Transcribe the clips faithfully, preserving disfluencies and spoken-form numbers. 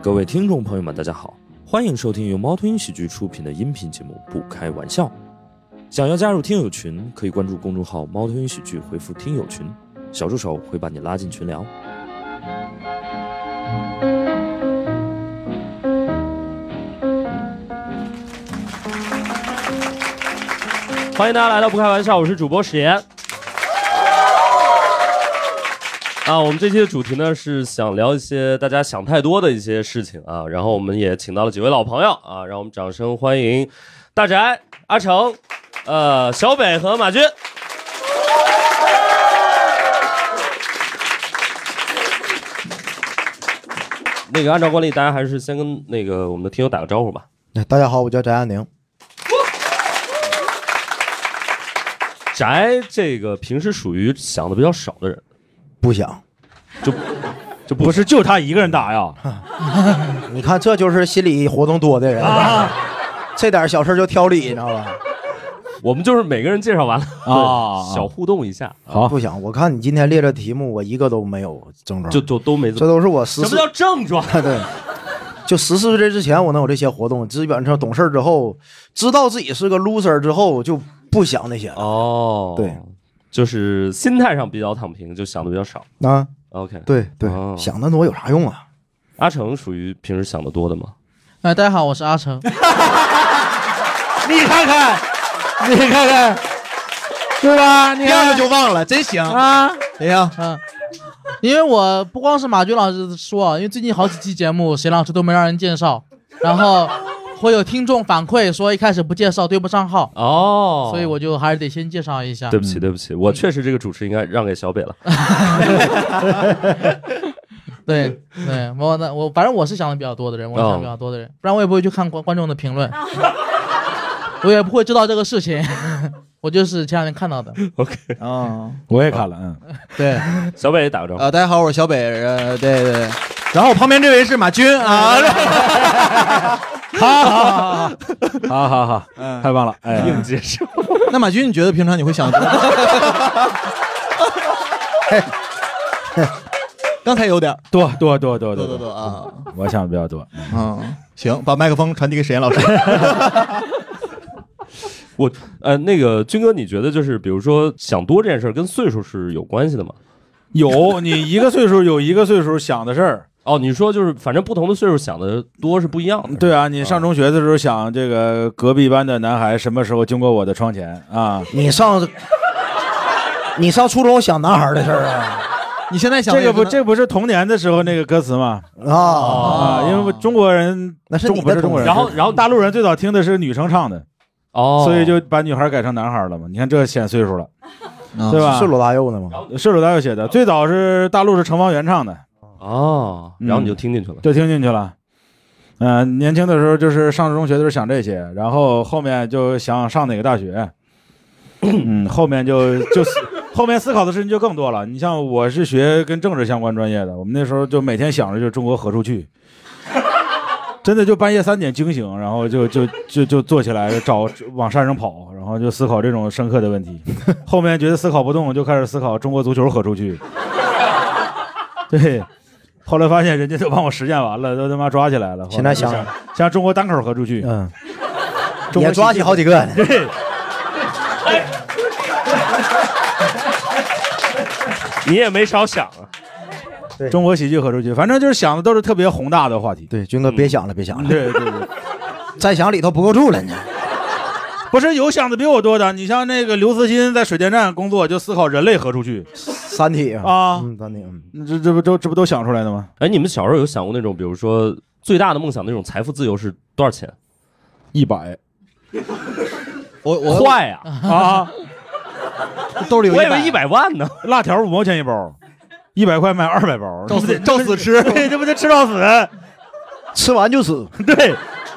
各位听众朋友们大家好，欢迎收听由猫头鹰喜剧出品的音频节目不开玩笑。想要加入听友群，可以关注公众号猫头鹰喜剧，回复听友群，小助手会把你拉进群聊。欢迎大家来到不开玩笑，我是主播史岩。啊，我们这期的主题呢是想聊一些大家想太多的一些事情啊，然后我们也请到了几位老朋友啊，让我们掌声欢迎大宅、阿成、呃小北和马军。那个按照惯例，大家还是先跟那个我们的听友打个招呼吧。 大家好，我叫翟亚宁。 翟这个平时属于想的比较少的人。 不想， 就就 不, 不是就他一个人打呀？ 你看，这就是心理活动多的人，啊、这点小事就挑理，你知道吧？ 我们就是每个人介绍完了啊， 小互动一下。 好， 不想。我看你今天列的题目，我一个都没有症状， 就就都没。 这都是我十四。 什么叫症状？ 对，就十四岁之前我能有这些活动，基本上懂事之后，知道自己是个 loser 之后，就不想那些了。 哦， 对。 就是心态上比较躺平，就想的比较少啊。 OK， 对对、 哦， 想的多有啥用啊？ 阿成属于平时想的多的吗？ 哎，大家好，我是阿成。 你看看，你看看，对吧？你第二个就忘了，真行啊！ 哎呀， 嗯，因为我不光是马军老师说，因为最近好几期节目，谁老师都没让人介绍，然后。会有听众反馈说一开始不介绍对不上号哦， 所以我就还是得先介绍一下。 对不起，对不起，我确实这个主持应该让给小北了。 对对，我那我反正我是想的比较多的人，我想的比较多的人，不然我也不会去看观观众的评论，我也不会知道这个事情。我就是前两天看到的。 OK， 啊，我也看了，嗯， 对， 小北也打个招呼。 呃，大家好，我是小北，呃，对对对，然后我旁边这位是马军啊。 好好好好好，嗯，太棒了，哎， 硬接受。 那马军，你觉得平常你会想多？刚才有点多多多多多多多啊， 我想的比较多。 嗯，行，把麦克风传递给沈岩老师。 我呃，那个军哥，你觉得就是比如说想多这件事跟岁数是有关系的吗？ 有，你一个岁数有一个岁数想的事儿。 哦，你说就是反正不同的岁数想的多是不一样的。 对啊，你上中学的时候想这个隔壁班的男孩什么时候经过我的窗前啊？ 你上你上初中想男孩的事儿啊？你现在想这个不这不是童年的时候那个歌词吗？ 啊啊，因为中国人那是你的中国人， 然后然后大陆人最早听的是女生唱的， 哦， 所以就把女孩改成男孩了嘛。你看这显岁数了， 啊、 对吧？ 是罗大佑的吗？ 是罗大佑写的，最早是大陆是程方圆唱的。 哦，然后你就听进去了， 嗯、就听进去了。嗯、呃，年轻的时候就是上中学的时候想这些，然后后面就想上哪个大学，嗯，后面就就后面思考的事情就更多了。你像我是学跟政治相关专业的，我们那时候就每天想着就是中国何处去，真的就半夜三点惊醒，然后就就就就坐起来找往山上跑，然后就思考这种深刻的问题。后面觉得思考不动，就开始思考中国足球何处去。对。后来发现人家都帮我实践完了，都他妈抓起来了。 现在想像中国单口何处去？ 嗯，也抓起好几个。 对， 你也没少想啊。 对，中国喜剧何处去？反正就是想的都是特别宏大的话题。 对，军哥别想了，别想了。 对对对， 再想里头不够住了，你。 不是有想的比我多的，你像那个刘慈欣在水电站工作，就思考人类何处去。 三体啊， 嗯，三体， 嗯，这这不都这不都想出来的吗？ 哎，你们小时候有想过那种，比如说最大的梦想那种财富自由是多少钱？ 一百。 我我快呀啊！ 兜里有我以为一百万呢。 辣条五毛钱一包，一百块买二百包， 照死照死吃， 对，这不得吃到死， 吃完就死， 对。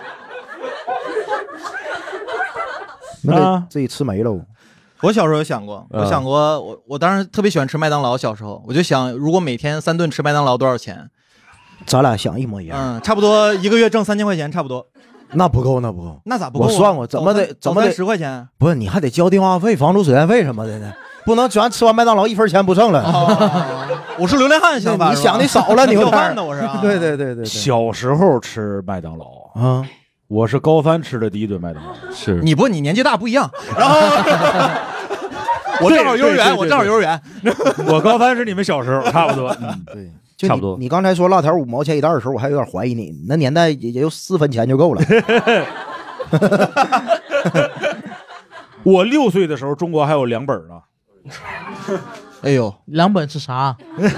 那得自己吃没喽。 我小时候有想过，我想过，我我当时特别喜欢吃麦当劳。小时候我就想，如果每天三顿吃麦当劳多少钱？ 咱俩想一模一样。 嗯，差不多一个月挣三千块钱，差不多。 那不够，那不够。 那咋不够、啊？ 我算过，怎么得怎么得十块钱？ 不是，你还得交电话费、房租、水电费什么的呢？ 不能咱吃完麦当劳一分钱不剩了。 哦、我是流浪汉想法， 你想的少了，你要饭的我是、啊。 对对对 对, 对。 小时候吃麦当劳啊， 我是高三吃的第一顿麦当劳。 是你不，你年纪大不一样。然后我正好幼儿园，我正好幼儿园。 我高三是你们小时候，差不多。嗯， 对。 差不多。 你刚才说辣条五毛钱一袋的时候，我还有点怀疑你，那年代也也就四分钱就够了。 我六岁的时候，中国还有两本呢。 哎呦， 两本是啥？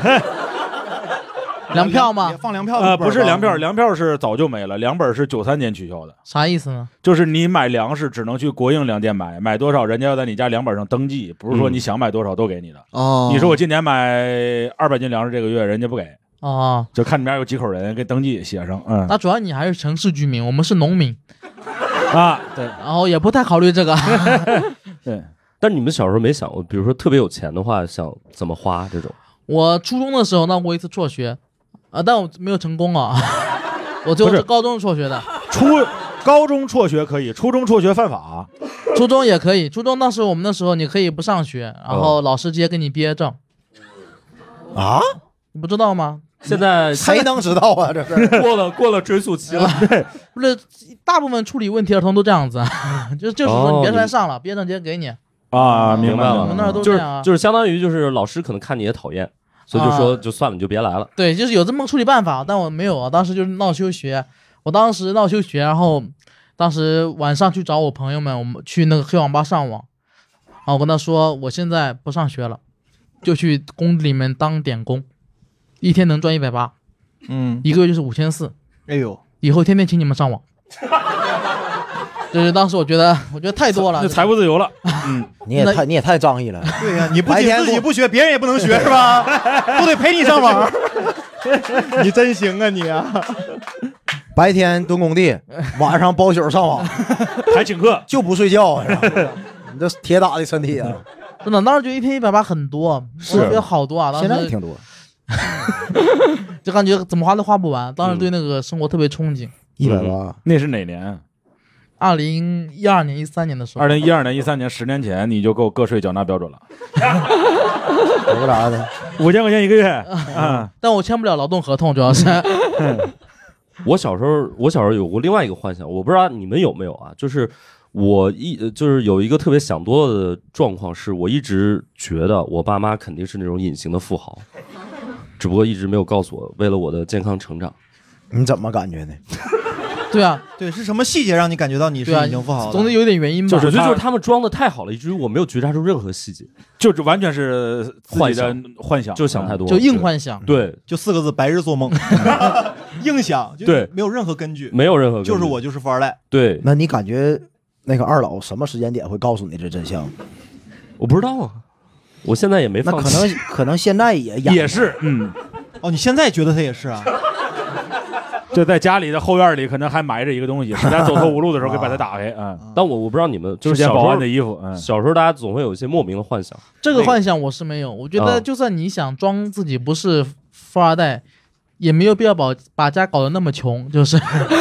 粮票吗？ 放粮票呃，不是粮票，粮票是早就没了，两本是九三年取消的。 啥意思呢？ 就是你买粮食只能去国营粮店买，买多少人家要在你家粮本上登记，不是说你想买多少都给你的。 哦、 嗯，你说我今年买二百斤粮食，这个月人家不给。 哦， 就看你们家有几口人给登记写上。嗯， 那主要你还是城市居民，我们是农民啊，对， 然后也不太考虑这个。 对， 但你们小时候没想过，比如说特别有钱的话，想怎么花这种？ 我初中的时候闹过一次辍学。啊，但我没有成功啊！我最后是高中辍学的。 初高中辍学可以，初中辍学犯法。 初中也可以，初中当时我们那时候你可以不上学，然后老师直接给你毕业证。 啊？ 你不知道吗？ 现在谁能知道啊？这是过了过了追溯期了。 对， 不是大部分处理问题儿童都这样子，就是就是说你别来上了，毕业证直接给你。 啊，明白了。 我们那儿都这样啊。 就是就是相当于就是老师可能看你也讨厌。所以就说就算了，你就别来了。 对，就是有这么处理办法，但我没有啊。当时就是闹休学，我当时闹休学，然后当时晚上去找我朋友们，我们去那个黑网吧上网，然后我跟他说我现在不上学了，就去工地里面当点工，一天能赚一百八， 嗯， 一个月就是五千四。 哎呦， 以后天天请你们上网。就是当时我觉得，我觉得太多了， 就财务自由了。嗯， 你也太你也太仗义了。 对呀、啊，你不仅自己不学，别人也不能学是吧？都得陪你上网。你真行啊你啊！ 白天蹲工地，晚上包宿上网， 还请客就不睡觉啊！你这铁打的身体啊！ 真的，当时觉得一天一百八很多， 是我觉得好多啊。当时现在也挺多， 就感觉怎么花都花不完。当时对那个生活特别憧憬。 一百八， 那是哪年？ 二零一二年、一三年的时候。 二零一二年、一三年，十年前你就够个税缴纳标准了。 有啥的？ 五千块钱一个月啊！ 但我签不了劳动合同，主要是。 我小时候，我小时候有过另外一个幻想，我不知道你们有没有啊？就是我一就是有一个特别想多了的状况，是我一直觉得我爸妈肯定是那种隐形的富豪，只不过一直没有告诉我，为了我的健康成长。 你怎么感觉呢？ 对啊， 对，是什么细节让你感觉到你是隐形富豪的？ 总得有点原因吧。 就是就是他们装的太好了，以至于我没有觉察出任何细节， 就是完全是自己的幻想， 就想太多， 就硬幻想。 对， 就四个字：白日做梦。硬想， 对， 没有任何根据， 没有任何根据， 就是我就是富二代。 对， 那你感觉那个二老什么时间点会告诉你这真相？ 我不知道啊，我现在也没放弃。 那可能可能现在也也是，嗯， 哦，你现在觉得他也是啊？ 就在家里的后院里，可能还埋着一个东西，实在走投无路的时候，可以把它打开啊。 但我我不知道你们就是小保安的衣服，嗯， 小时候大家总会有一些莫名的幻想。 这个幻想我是没有，我觉得就算你想装自己不是富二代，也没有必要把把家搞得那么穷，就是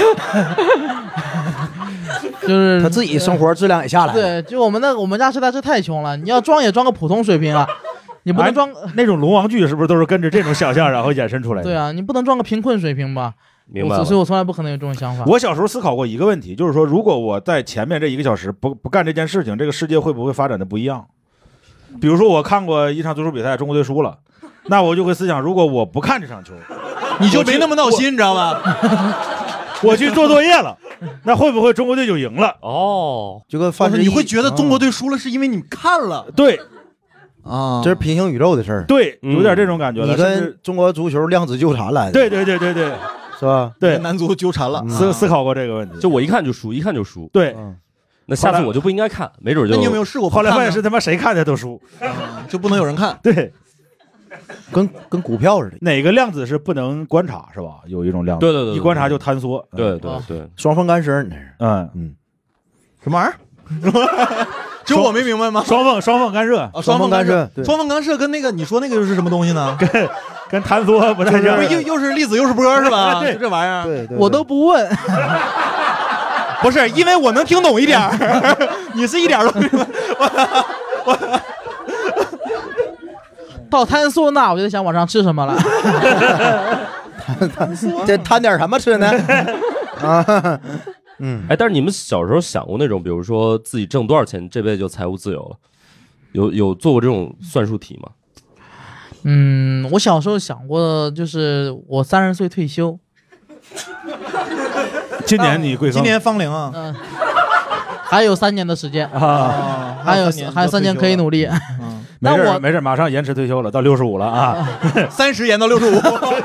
就是他自己生活质量也下来了。 对，就我们那我们家实在是太穷了，你要装也装个普通水平啊。你不能装、 哎、那种龙王剧，是不是都是跟着这种想象然后衍生出来的？ 对啊，你不能装个贫困水平吧？ 明白了。 所以我从来不可能有这种想法。 我小时候思考过一个问题，就是说，如果我在前面这一个小时不不干这件事情，这个世界会不会发展的不一样？比如说，我看过一场足球比赛，中国队输了，那我就会思想，如果我不看这场球， 你就没那么闹心，你知道吗？ 我去做作业了，那会不会中国队就赢了？ 哦， 就跟范志毅， 你会觉得中国队输了是因为你看了？ 对。 啊， 这是平行宇宙的事儿， 对，有点这种感觉了。 你跟中国足球量子纠缠来的， 对对对对对， 是吧？ 对， 男足纠缠了， 思思考过这个问题。 就我一看就输，一看就输。 对， 那下次我就不应该看，没准就。 那你有没有试过？ 后来发现是他妈谁看他都输， 就不能有人看。 对， 跟跟股票似的。 哪个量子是不能观察是吧？有一种量子， 对对对， 一观察就坍缩。 对对对， 双缝干涉，你这是？ 嗯嗯， 什么玩意儿？只有我没明白吗？ 双缝双缝干涉啊， 双缝干涉， 双缝干涉跟那个你说那个又是什么东西呢？ 跟跟坍缩不太一样， 又又是粒子又是波是吧？ 对， 这玩意儿， 对对， 我都不问， 不是因为我能听懂一点儿，你是一点都我我到摊苏那，我就在想晚上吃什么了。 这摊点什么吃呢？啊， 嗯，哎，但是你们小时候想过那种，比如说自己挣多少钱，这辈子就财务自由了，有有做过这种算术题吗？ 嗯，我小时候想过，就是我三十岁退休。 今年你贵庚？ 今年芳龄啊。 嗯，还有三年的时间啊， 还有还有三年可以努力。 嗯， 没事没事，马上延迟退休了，到六十五了啊， 三十延到六十五。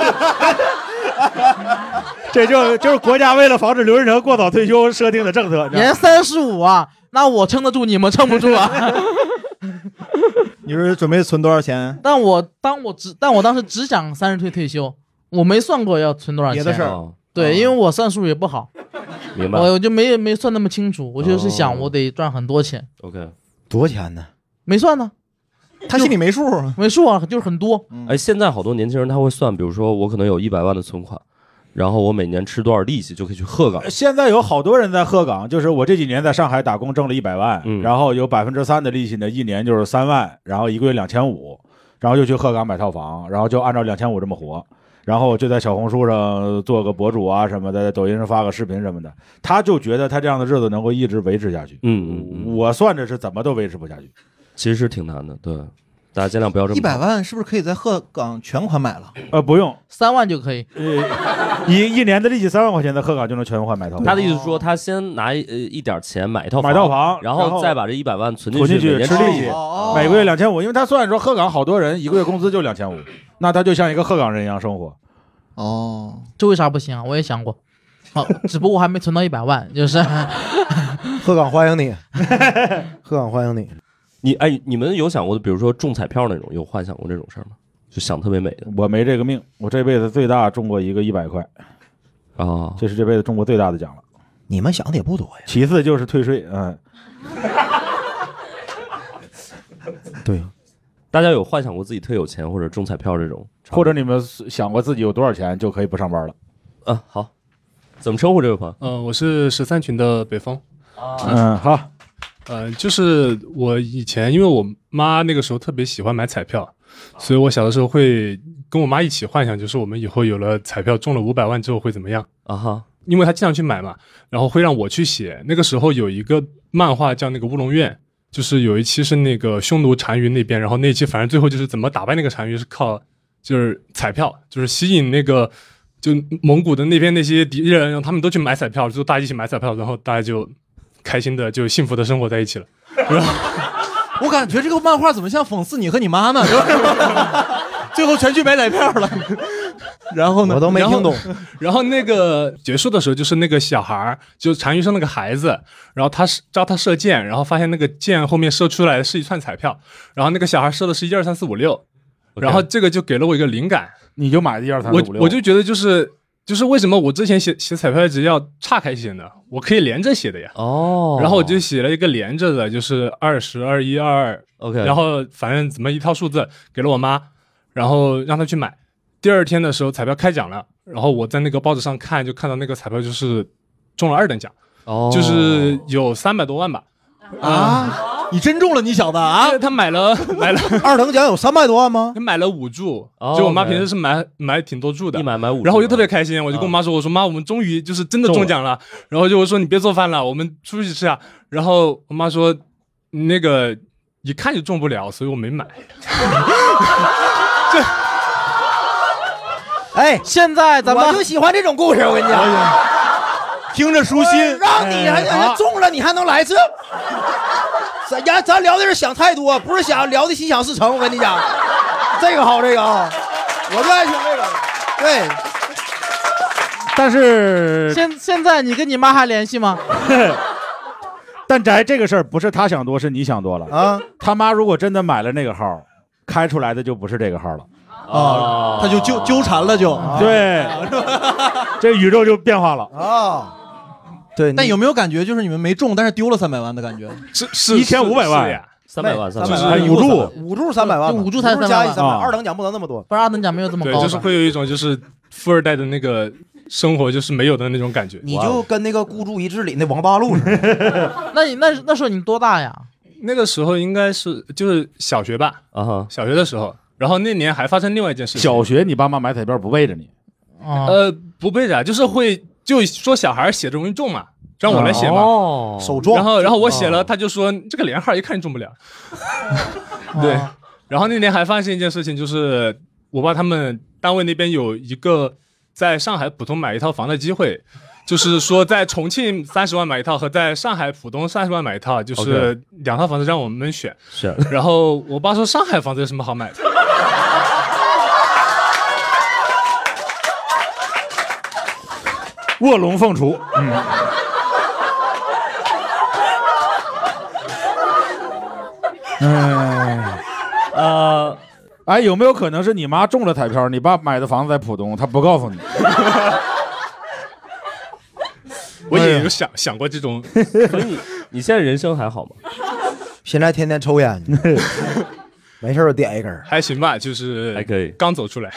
这就就是国家为了防止刘仁成过早退休设定的政策。 延三十五啊，那我撑得住，你们撑不住啊。 你是准备存多少钱？ 但我当我只但我当时只想三十岁退休，我没算过要存多少钱。 别的事儿。 对，因为我算数也不好， 明白？ 我就没没算那么清楚，我就是想我得赚很多钱。 OK， 多少钱呢？ 没算呢， 他心里没数， 没数啊，就是很多。 哎，现在好多年轻人他会算，比如说我可能有一百万的存款，然后我每年吃多少利息就可以去鹤岗。 现在有好多人在鹤岗，就是我这几年在上海打工挣了一百万， 嗯、 然后有百分之三的利息呢，一年就是三万，然后一个月两千五，然后就去鹤岗买套房，然后就按照两千五这么活。然后就在小红书上做个博主啊什么的，在抖音上发个视频什么的，他就觉得他这样的日子能够一直维持下去。 嗯嗯嗯， 我算着是怎么都维持不下去， 其实是挺难的。对，大家尽量不要这么。 一百万是不是可以在鹤岗全款买了？ 呃，不用， 三万就可以。 呃，一一年的利息三万块钱，在鹤岗就能全款买套房。 他的意思是说，他先拿一呃一点钱买一套买套房， 然后再把这一百万存进去， 去吃利息，每个月两千五。因为他算说鹤岗好多人一个月工资就两千五，那他就像一个鹤岗人一样生活。 哦， 这为啥不行啊？我也想过，好、哦，只不过我还没存到一百万，就是鹤岗欢迎你，鹤岗欢迎你。 你哎，你们有想过，比如说中彩票那种，有幻想过这种事儿吗？就想特别美的。 我没这个命，我这辈子最大中过一个一百块， 啊， 这是这辈子中过最大的奖了。 你们想的也不多呀。 其次就是退税，嗯， 对。 大家有幻想过自己特有钱或者中彩票这种， 或者你们想过自己有多少钱就可以不上班了？ 啊，好，怎么称呼这位朋友？ 呃，我是十三群的北风。 啊、嗯，好。 呃，就是我以前因为我妈那个时候特别喜欢买彩票，所以我小的时候会跟我妈一起幻想，就是我们以后有了彩票中了五百万之后会怎么样啊哈。 因为她经常去买嘛，然后会让我去写。那个时候有一个漫画叫那个乌龙院。就是有一期是那个匈奴单于那边，然后那一期反正最后就是怎么打败那个单于是靠就是彩票，就是吸引那个就蒙古的那边那些敌人，让他们都去买彩票，就大家一起买彩票，然后大家就开心的就幸福的生活在一起了。 我感觉这个漫画怎么像讽刺你和你妈呢？最后全去买彩票了。然后呢？ 我都没听懂。 然后, 然后那个结束的时候，就是那个小孩，就单于生那个孩子，然后他教他射箭，然后发现那个箭后面射出来的是一串彩票，然后那个小孩射的是一二三四五六，然后这个就给了我一个灵感， 你就买一二三四五六。 我我就觉得就是就是为什么我之前写写彩票一直要岔开写呢？我可以连着写的呀。 哦。 然后我就写了一个连着的，就是二十二一二二 ，OK。 然后反正怎么一套数字给了我妈，然后让她去买。第二天的时候彩票开奖了，然后我在那个报纸上看，就看到那个彩票就是中了二等奖， 哦， 就是有三百多万吧。 啊，你真中了，你小子啊！ 他买了买了二等奖有三百多万吗？ 他买了五注， 哦、 就我妈平时是买买挺多注的， 一买买五注， 然后我就特别开心，我就跟我妈说，我说妈，我们终于就是真的中奖了。然后就我说你别做饭了，我们出去吃啊。然后我妈说那个一看就中不了，所以我没买。这。 哎， 现在咱们我就喜欢这种故事，我跟你讲， 听着舒心。 让你还还中了，你还能来这？咱呀，咱聊的是想太多，不是想聊的心想事成。我跟你讲，这个好，这个啊，我就爱听这个。对， 但是现现在你跟你妈还联系吗？ 但宅这个事儿不是他想多，是你想多了啊。 他妈如果真的买了那个号，开出来的就不是这个号了。 啊，他就纠纠缠了就， 啊、对，这宇宙就变化了啊。对， 但有没有感觉就是你们没中，但是丢了三百万的感觉？ 是是一千五百万呀， 三百万，三百万，五注， 五注三百万， 五注才三百万， 三百二等奖不能那么多， 不然二等奖没有这么高。 对，就是会有一种就是富二代的那个生活就是没有的那种感觉。 你就跟那个孤注一掷里那王八路似的。 那你那那时候你多大呀？ 那个时候应该是就是小学吧， 啊哈， 小学的时候。 然后那年还发生另外一件事情， 小学你爸妈买彩票不背着你？ 啊， 呃，不背着，就是会就说小孩写的容易中嘛，让我来写嘛， 哦， 手撞， 然后然后我写了，他就说这个连号一看就中不了。对，然后那年还发生一件事情，就是我爸他们单位那边有一个在上海浦东买一套房的机会，就是说在重庆三十万买一套和在上海浦东三十万买一套，就是两套房子让我们选。 是， 然后我爸说上海房子有什么好买的？ 卧龙凤雏，嗯，哎， 呃， 哎，有没有可能是你妈中了彩票，你爸买的房子在浦东，他不告诉你？ 我也有想想过这种， 所以你你现在人生还好吗？ 现在天天抽烟，没事我点一根， 还行吧，就是还可以， 刚走出来。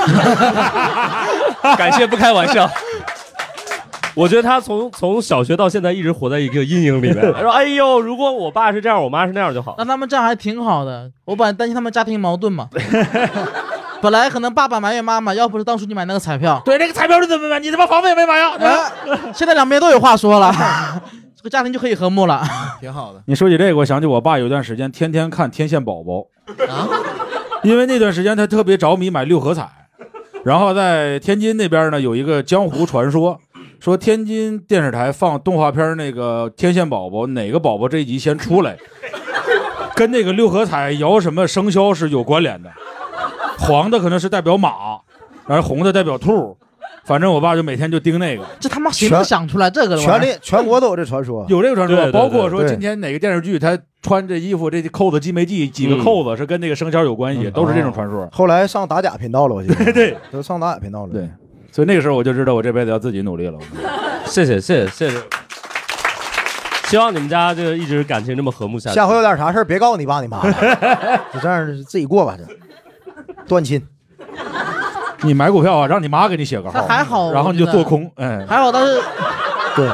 感谢不开玩笑。 我觉得他从从小学到现在一直活在一个阴影里面。他说：“哎呦，如果我爸是这样，我妈是那样就好。” 那他们这样还挺好的。我本来担心他们家庭矛盾嘛。本来可能爸爸埋怨妈妈，要不是当初你买那个彩票， 对，这个彩票你怎么买？你他妈房子也没买呀！ 哎，现在两边都有话说了，这个家庭就可以和睦了， 挺好的。 你说起这个，我想起我爸有段时间天天看《天线宝宝》啊，因为那段时间他特别着迷买六合彩，然后在天津那边呢有一个江湖传说。说天津电视台放动画片那个天线宝宝，哪个宝宝这一集先出来，跟那个六合彩摇什么生肖是有关联的。黄的可能是代表马，然后红的代表兔，反正我爸就每天就盯那个。 这他妈谁能想出来这个的？ 全力全国都有这传说， 有这个传说， 对对对包括说今天哪个电视剧他穿这衣服，这扣子系没系，几个扣子是跟那个生肖有关系， 嗯、 都是这种传说。 后来上打假频道了，我记得。 对， 都上打假频道了。 对。所以那个时候我就知道我这辈子要自己努力了。 谢谢谢谢谢谢，希望你们家这个一直感情这么和睦下去。 下回有点啥事儿别告诉你爸你妈，就这样自己过吧，这断亲。 你买股票啊，让你妈给你写个号， 还好， 然后你就做空，哎， 还好，但是对。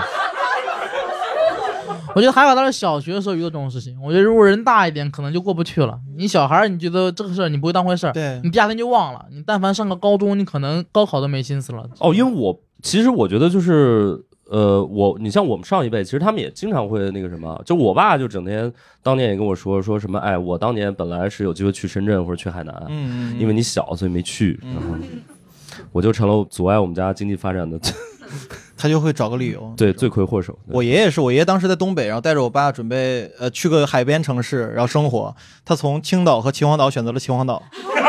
我觉得还好，他是小学的时候遇到这种事情。我觉得如果人大一点，可能就过不去了。你小孩，你觉得这个事儿你不会当回事儿， 对， 你第二天就忘了。你但凡上个高中，你可能高考都没心思了。 哦，因为我其实我觉得就是呃，我你像我们上一辈，其实他们也经常会那个什么，就我爸就整天当年也跟我说说什么，哎，我当年本来是有机会去深圳或者去海南， 嗯， 因为你小所以没去，然后我就成了阻碍我们家经济发展的。 他就会找个理由， 对，罪魁祸首。 我爷爷是我爷爷当时在东北，然后带着我爸准备呃去个海边城市，然后生活。他从青岛和秦皇岛选择了秦皇岛，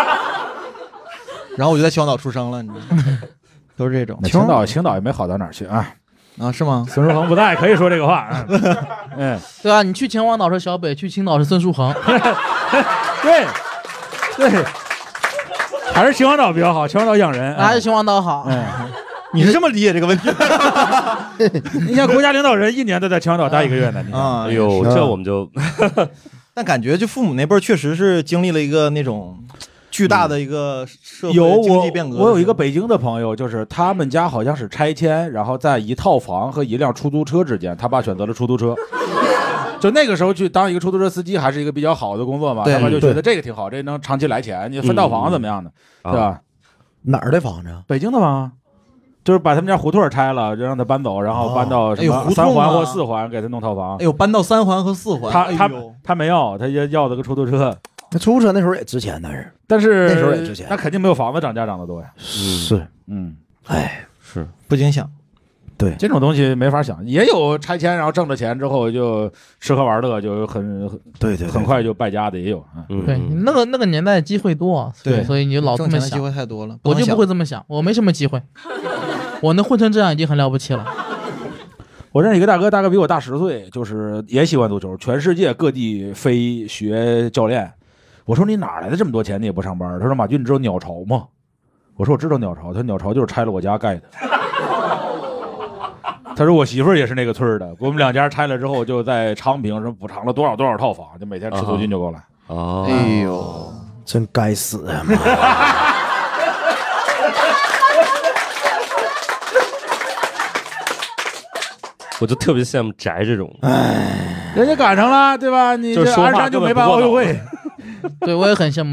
然后我就在秦皇岛出生了，你知道吗？都是这种。 青岛青岛也没好到哪儿去啊啊，是吗？ 孙书恒不在，可以说这个话。嗯， 对啊，你去秦皇岛是小北，去青岛是孙书恒。 对对，还是秦皇岛比较好，秦皇岛养人， 还是秦皇岛好。 嗯。 你是这么理解这个问题？ 你像国家领导人一年都在秦皇岛待一个月呢，你啊， 哎呦，这我们就， 但感觉就父母那辈儿确实是经历了一个那种巨大的一个社会经济变革。 我有一个北京的朋友，就是他们家好像是拆迁，然后在一套房和一辆出租车之间，他爸选择了出租车。就那个时候去当一个出租车司机还是一个比较好的工作嘛，他爸就觉得这个挺好，这能长期来钱，你分套房怎么样的，对吧？ 哪儿的房子？ 北京的房。就是把他们家胡同拆了，就让他搬走，然后搬到什么三环或四环，给他弄套房。 哎呦，搬到三环和四环， 他他他没要，他要要了个出租车。 那出租车那时候也值钱，但是但是那时候也值钱， 那肯定没有房子涨价涨得多呀。 是， 嗯， 哎， 是不经想。 对，这种东西没法想，也有拆迁然后挣了钱之后就吃喝玩乐，就很对对， 很快就败家的也有。 嗯，对，那个那个年代机会多， 对， 所以你就老这么想。 机会太多了， 我就不会这么想，我没什么机会。我能混成这样已经很了不起了。 我认识一个大哥，大概比我大十岁，就是也喜欢足球，全世界各地飞学教练。我说你哪来的这么多钱？你也不上班？他说马军，你知道鸟巢吗？我说我知道鸟巢，他说鸟巢就是拆了我家盖的。他说我媳妇儿也是那个村的，我们两家拆了之后就在昌平什么补偿了多少多少套房，就每天吃租金就够了。 哦， 哎呦，真该死啊！ 我就特别羡慕宅这种， 哎，人家赶上了，对吧？你这鞍山就没办奥运会。 对，我也很羡慕宅。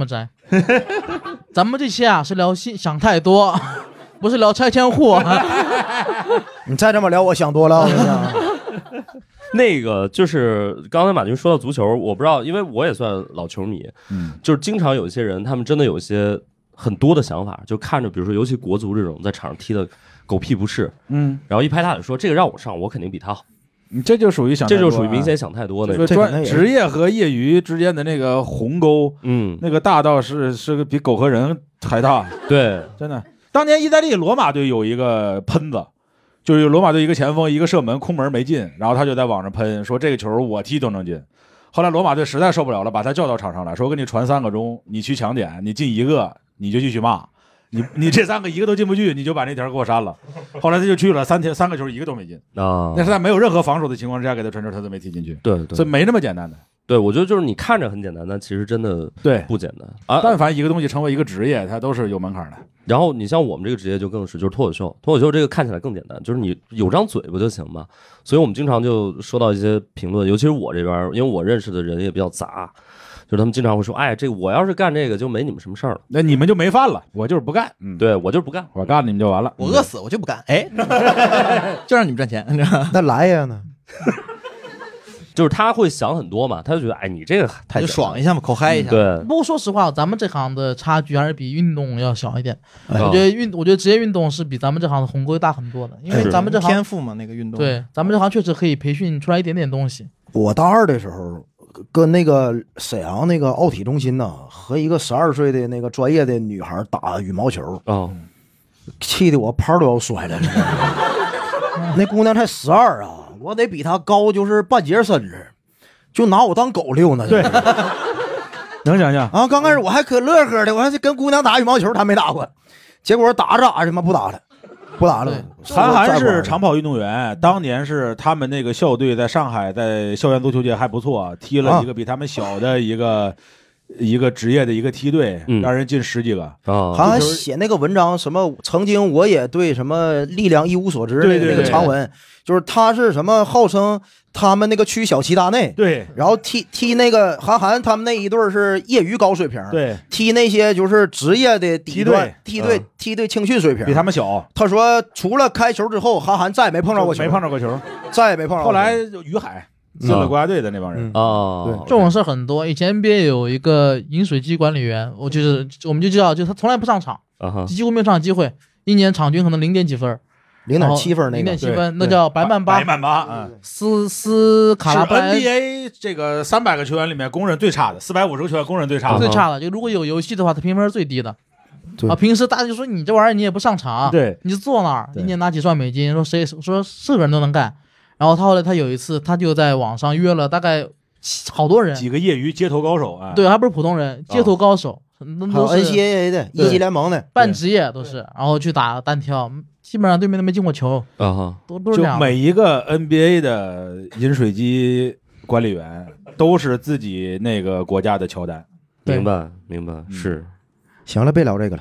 咱们这期啊是聊心想太多，不是聊拆迁户。 你再这么聊，我想多了。我跟你讲， 那个就是刚才马军说到足球，我不知道，因为我也算老球迷，嗯，就是经常有一些人，他们真的有一些很多的想法，就看着，比如说尤其国足这种在场上踢的狗屁不是，嗯，然后一拍大腿说这个让我上，我肯定比他好。 你这就属于想， 这就属于明显想太多的。 这个专职业和业余之间的那个鸿沟，嗯，那个大到是是个比狗和人还大。 对， 真的。当年意大利罗马队有一个喷子，就是罗马队一个前锋一个射门空门没进，然后他就在网上喷说这个球我踢都能进。后来罗马队实在受不了了，把他叫到场上来，说我给你传三个钟，你去抢点，你进一个你就继续骂。你你这三个一个都进不去，你就把那条给我删了。后来他就去了，三天三个球一个都没进啊！那是在没有任何防守的情况之下给他传球，他都没踢进去。 对对， 所以没那么简单的。 对，我觉得就是你看着很简单，但其实真的对不简单啊。 但凡一个东西成为一个职业，它都是有门槛的。 然后你像我们这个职业就更是，就是脱口秀，脱口秀这个看起来更简单，就是你有张嘴不就行吗？所以我们经常就收到一些评论，尤其是我这边，因为我认识的人也比较杂。就是他们经常会说，哎，这个我要是干这个就没你们什么事儿了， 那你们就没饭了，我就是不干， 嗯，对我就是不干， 我干了你们就完了， 我饿死我就不干，哎，就让你们赚钱， 那来呀呢， 就是他会想很多嘛，他就觉得，哎，你这个太就爽一下嘛，口嗨一下， 对。 不过说实话，咱们这行的差距还是比运动要小一点。哎、我觉得运，我觉得职业运动是比咱们这行的鸿沟大很多的，因为咱们这行天赋嘛，那个运动， 对，咱们这行确实可以培训出来一点点东西。 我大二的时候。跟那个沈阳那个奥体中心呢，和一个十二岁的那个专业的女孩打羽毛球，哦，气得我拍都要摔了。那姑娘才十二啊，我得比她高就是半截身子，就拿我当狗遛呢。 对，能想象啊！刚开始我还可乐呵的，我还是跟姑娘打羽毛球，她没打过，结果打着打着嘛不打了。不打了。 韩寒是长跑运动员，当年是他们那个校队在上海，在校园足球界还不错，踢了一个比他们小的一个、啊、一个职业的一个梯队，嗯、让人进十几个。 啊，韩寒写那个文章，什么曾经我也对什么力量一无所知的那个长文，就是他是什么号称他们那个区小齐达内， 对， 然后踢踢那个韩寒他们那一队是业余高水平， 对， 踢那些就是职业的底端梯队梯队青训水平， 比他们小。 他说除了开球之后，韩寒再也没碰着过球， 没碰着过球， 再也没碰着过球。 后来于海进了国家队的那帮人啊， 对，这种事很多。以前 N B A 有一个饮水机管理员，我就是我们就知道，就他从来不上场，几乎没有上场机会，一年场均可能零点几分。 零点七分那个， 零点七分，那叫白曼巴。 白曼巴，嗯， 斯斯卡拉是 N B A 这个三百个球员里面公认最差的，四百五十个球员公认最差的， 最差的。就如果有游戏的话，他评分最低的。啊，平时大家就说你这玩意儿你也不上场， 对， 你就坐那儿，一年拿几十万美金，说谁说是个人都能干。然后他后来他有一次，他就在网上约了大概好多人， 几个业余街头高手啊， 对，还不是普通人，街头高手， 那都是 N C A A 的一级联盟的， 半职业都是，然后去打单挑。基本上对面都没进过球啊， 都都是这样。 就每一个 N B A 的饮水机管理员都是自己那个国家的乔丹。 明白，明白，是。 行了，别聊这个了。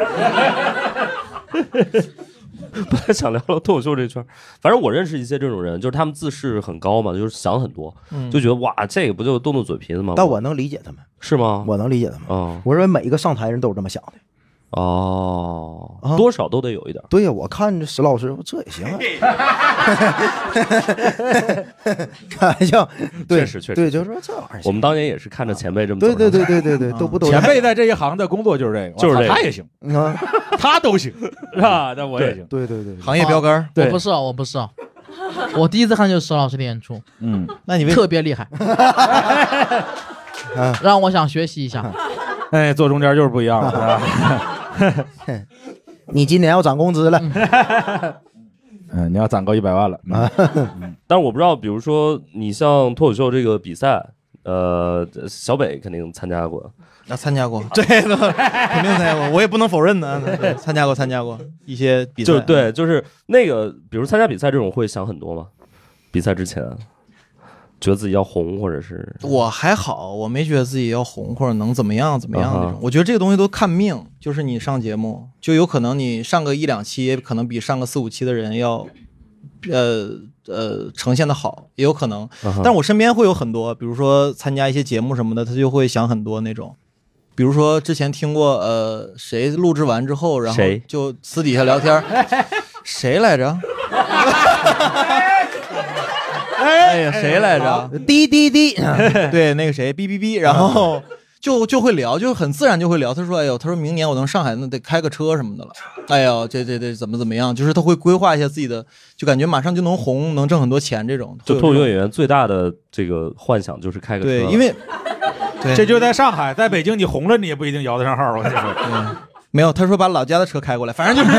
本来想聊聊脱口秀这圈，反正我认识一些这种人，就是他们自视很高嘛，就是想很多，嗯、就觉得哇，这个不就动动嘴皮子吗？ 但我能理解他们， 是吗？ 我能理解他们。哦，我认为每一个上台人都是这么想的。 哦，啊、多少都得有一点。 对呀，我看着石老师，这也行啊。开玩笑， 确实确实， 对，就是说这玩意儿。 我们当年也是看着前辈这么。 对对对对对对，都不都。 前辈在这一行的工作就是这个， 就是这个， 他也行啊，他都行，是吧？那我也行。 对对对， 行业标杆。 我不是啊，我不是啊，我第一次看就是石老师的演出， 嗯， 那你特别厉害，让我想学习一下。 哎，坐中间就是不一样了。 你今年要涨工资了， 嗯，你要攒够一百万了。 嗯、但是我不知道，比如说你像脱口秀这个比赛，呃，小北肯定参加过， 那、啊、参加过，对的，肯定参加过，我也不能否认的，参加过，参加过一些比赛， 就对，就是那个，比如参加比赛这种会想很多吗？比赛之前。觉得自己要红，或者是我还好，我没觉得自己要红或者能怎么样怎么样那种。Uh-huh. 我觉得这个东西都看命，就是你上节目，就有可能你上个一两期，可能比上个四五期的人要，呃呃呈现的好，也有可能。Uh-huh. 但我身边会有很多，比如说参加一些节目什么的，他就会想很多那种。 比如说之前听过呃谁录制完之后，然后就私底下聊天，谁来着？哎呀，谁来着？ 滴滴滴， 对，那个谁，哔哔哔，然后就就会聊，就很自然就会聊。他说：“哎呦，他说明年我能上海，那得开个车什么的了。哎呦，这这这怎么怎么样？就是他会规划一下自己的，就感觉马上就能红，能挣很多钱这种。 就脱口秀演员最大的这个幻想就是开个车， 对，因为这就在上海，在北京你红了，你也不一定摇得上号。我跟你说， 嗯，没有，他说把老家的车开过来，反正就是。”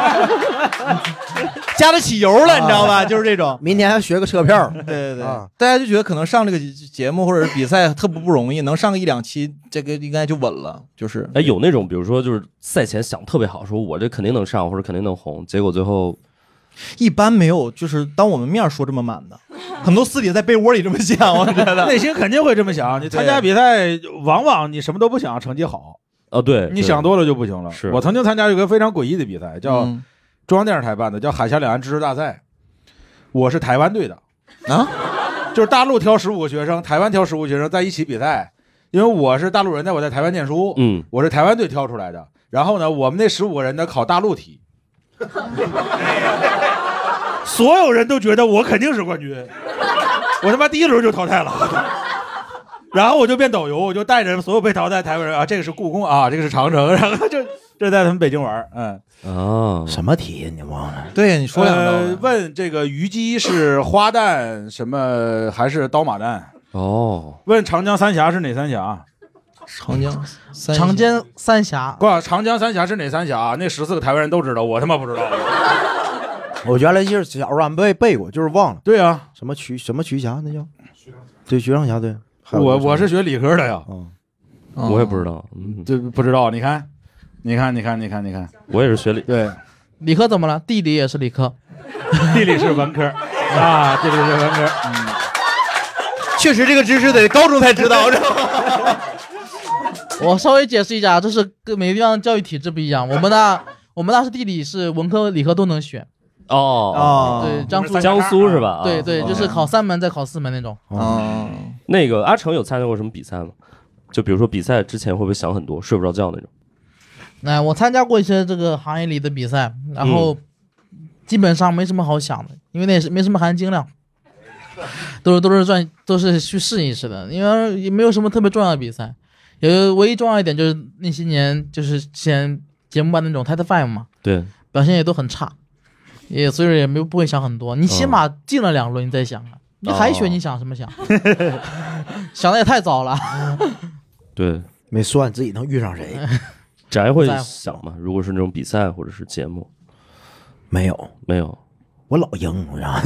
加得起油了，你知道吧？就是这种。 明年还学个车票。 对对对，啊、大家就觉得可能上这个节目或者是比赛特别不容易，能上个一两期，这个应该就稳了。就是， 哎，有那种比如说就是赛前想特别好，说我这肯定能上或者肯定能红，结果最后一般没有，就是当我们面说这么满的，很多私底下在被窝里这么想，我觉得内心肯定会这么想。你参加比赛，往往你什么都不想，成绩好。 哦，对， 你想多了就不行了。 是我曾经参加一个非常诡异的比赛，叫。嗯中央电视台办的叫海峡两岸知识大赛，我是台湾队的啊， 就是大陆挑十五个学生，台湾挑十五个学生在一起比赛。因为我是大陆人，但我在台湾念书， 嗯， 我是台湾队挑出来的。然后呢，我们那十五个人呢考大陆题，所有人都觉得我肯定是冠军，我他妈第一轮就淘汰了。然后我就变导游，我就带着所有被淘汰台湾人啊，这个是故宫啊，这个是长城，然后就这在他们北京玩，嗯。 哦， 什么题你忘了？ 对，你说两道、 呃。问这个虞姬是花旦什么还是刀马旦？ 哦。 问长江三峡是哪三峡？ 长江三长江三峡。 不，长江三峡是哪三峡？那十四个台湾人都知道，我他妈不知道。 我原来就是小时候俺背背过，就是忘了。 对啊， 什么渠什么渠峡那叫？对，徐上峡对。 我我是学理科的呀。 嗯， 我也不知道，嗯， 这不知道。你看。你看，你看，你看，你看， 我也是学理， 对， 理科怎么了？地理也是理科， 地理是文科啊，地理是文科，嗯， 确实这个知识得高中才知道。 我稍微解释一下，这是跟每个地方教育体制不一样。我们那我们那是地理是文科、理科都能选。 哦哦， 对，江苏江苏是吧？ 对对，就是考三门再考四门那种。 哦， 那个阿成有参加过什么比赛吗？就比如说比赛之前会不会想很多，睡不着觉那种？ 哎，我参加过一些这个行业里的比赛，然后基本上没什么好想的，因为那也是没什么含金量，都是都是赚，都是去试一试的，因为也没有什么特别重要的比赛。有唯一重要一点就是那些年就是之前节目办那种 Title Five 嘛， 对， 表现也都很差，也所以也没不会想很多。你起码进了两轮你再想啊，你海选你想什么想？想的也太早了。 对， 没算自己能遇上谁。 翟会想吗？如果是那种比赛或者是节目， 没有， 没有， 我老赢，我让。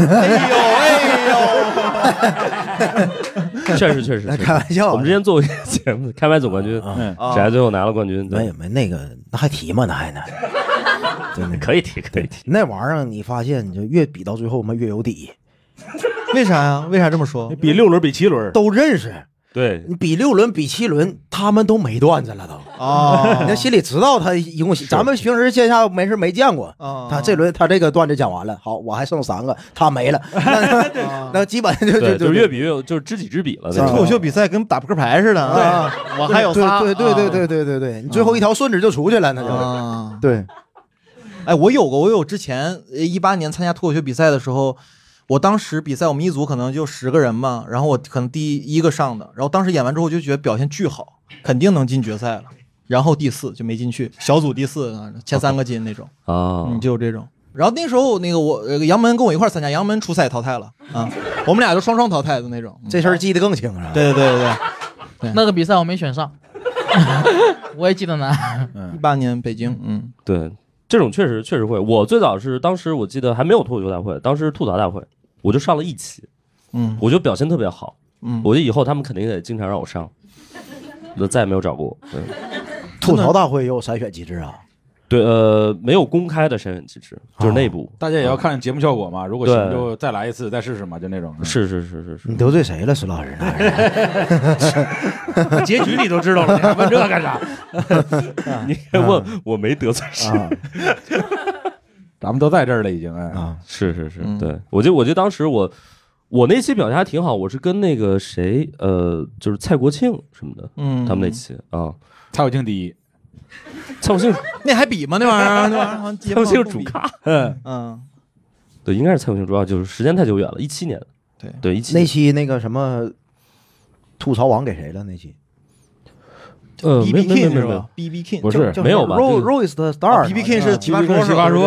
哎呦哎呦，确实确实， 开玩笑。 我们之前做过一个节目，开麦总冠军，翟最后拿了冠军。 没没那个，那还提吗？那还呢？ 真的可以提，可以提。 那玩意儿你发现，你就越比到最后，我们越有底。 为啥呀？为啥这么说？ 比六轮比七轮都认识。 对， 你比六轮比七轮，他们都没段子了都啊！ 你心里知道他一共，咱们平时线下没事没见过啊。 他这轮他这个段子讲完了，好，我还剩三个，他没了，那, 那基本就就就越比越就是知己知彼了。 脱口秀比赛跟打扑克牌似的啊！我还有仨， 对对对对对对对，你最后一条顺子就出去了，那就啊。 对， 哎，我有过，我有之前一八年参加脱口秀比赛的时候。我当时比赛，我们一组可能就十个人嘛，然后我可能第一个上的，然后当时演完之后就觉得表现巨好，肯定能进决赛了，然后第四就没进去，小组第四，前三个进那种啊， 嗯，就有这种。然后那时候那个我杨门跟我一块参加，杨门初赛淘汰了啊，我们俩就双双淘汰的那种， 这事儿记得更清了。 对对对对对， 那个比赛我没选上，我也记得呢。 一八年北京，嗯， 对。这种确实确实会，我最早是当时我记得还没有脱口秀大会，当时吐槽大会，我就上了一期， 嗯， 我就表现特别好， 嗯， 我觉得以后他们肯定得经常让我上，我就再也没有找过。对， 吐槽大会也有筛选机制啊？ 对，呃，没有公开的筛选机制，就是内部， 大家也要看节目效果嘛。如果行就再来一次，再试试嘛，就那种。 是是是是是。 你得罪谁了，石老师？ 结局你都知道了，你还问这干啥？ 你还问我没得罪谁？ 咱们都在这儿了，已经哎啊，是是是，对我记得我记得当时我我那期表现还挺好，我是跟那个谁，呃，就是蔡国庆什么的， 嗯， 他们那期啊， 蔡国庆第一， 蔡国庆那还比吗？那玩意儿，那玩意儿， 蔡国庆主咖， 嗯嗯， 对，应该是蔡国庆主要，就是时间太久远了，一七年的， 对对，一七那期那个什么吐槽王给谁了？那期呃， B 没 B 没没 King 没没是吧？B B King 不是没有吧 ？Ro Royce 的 Star B B King 是奇葩说， 奇葩说，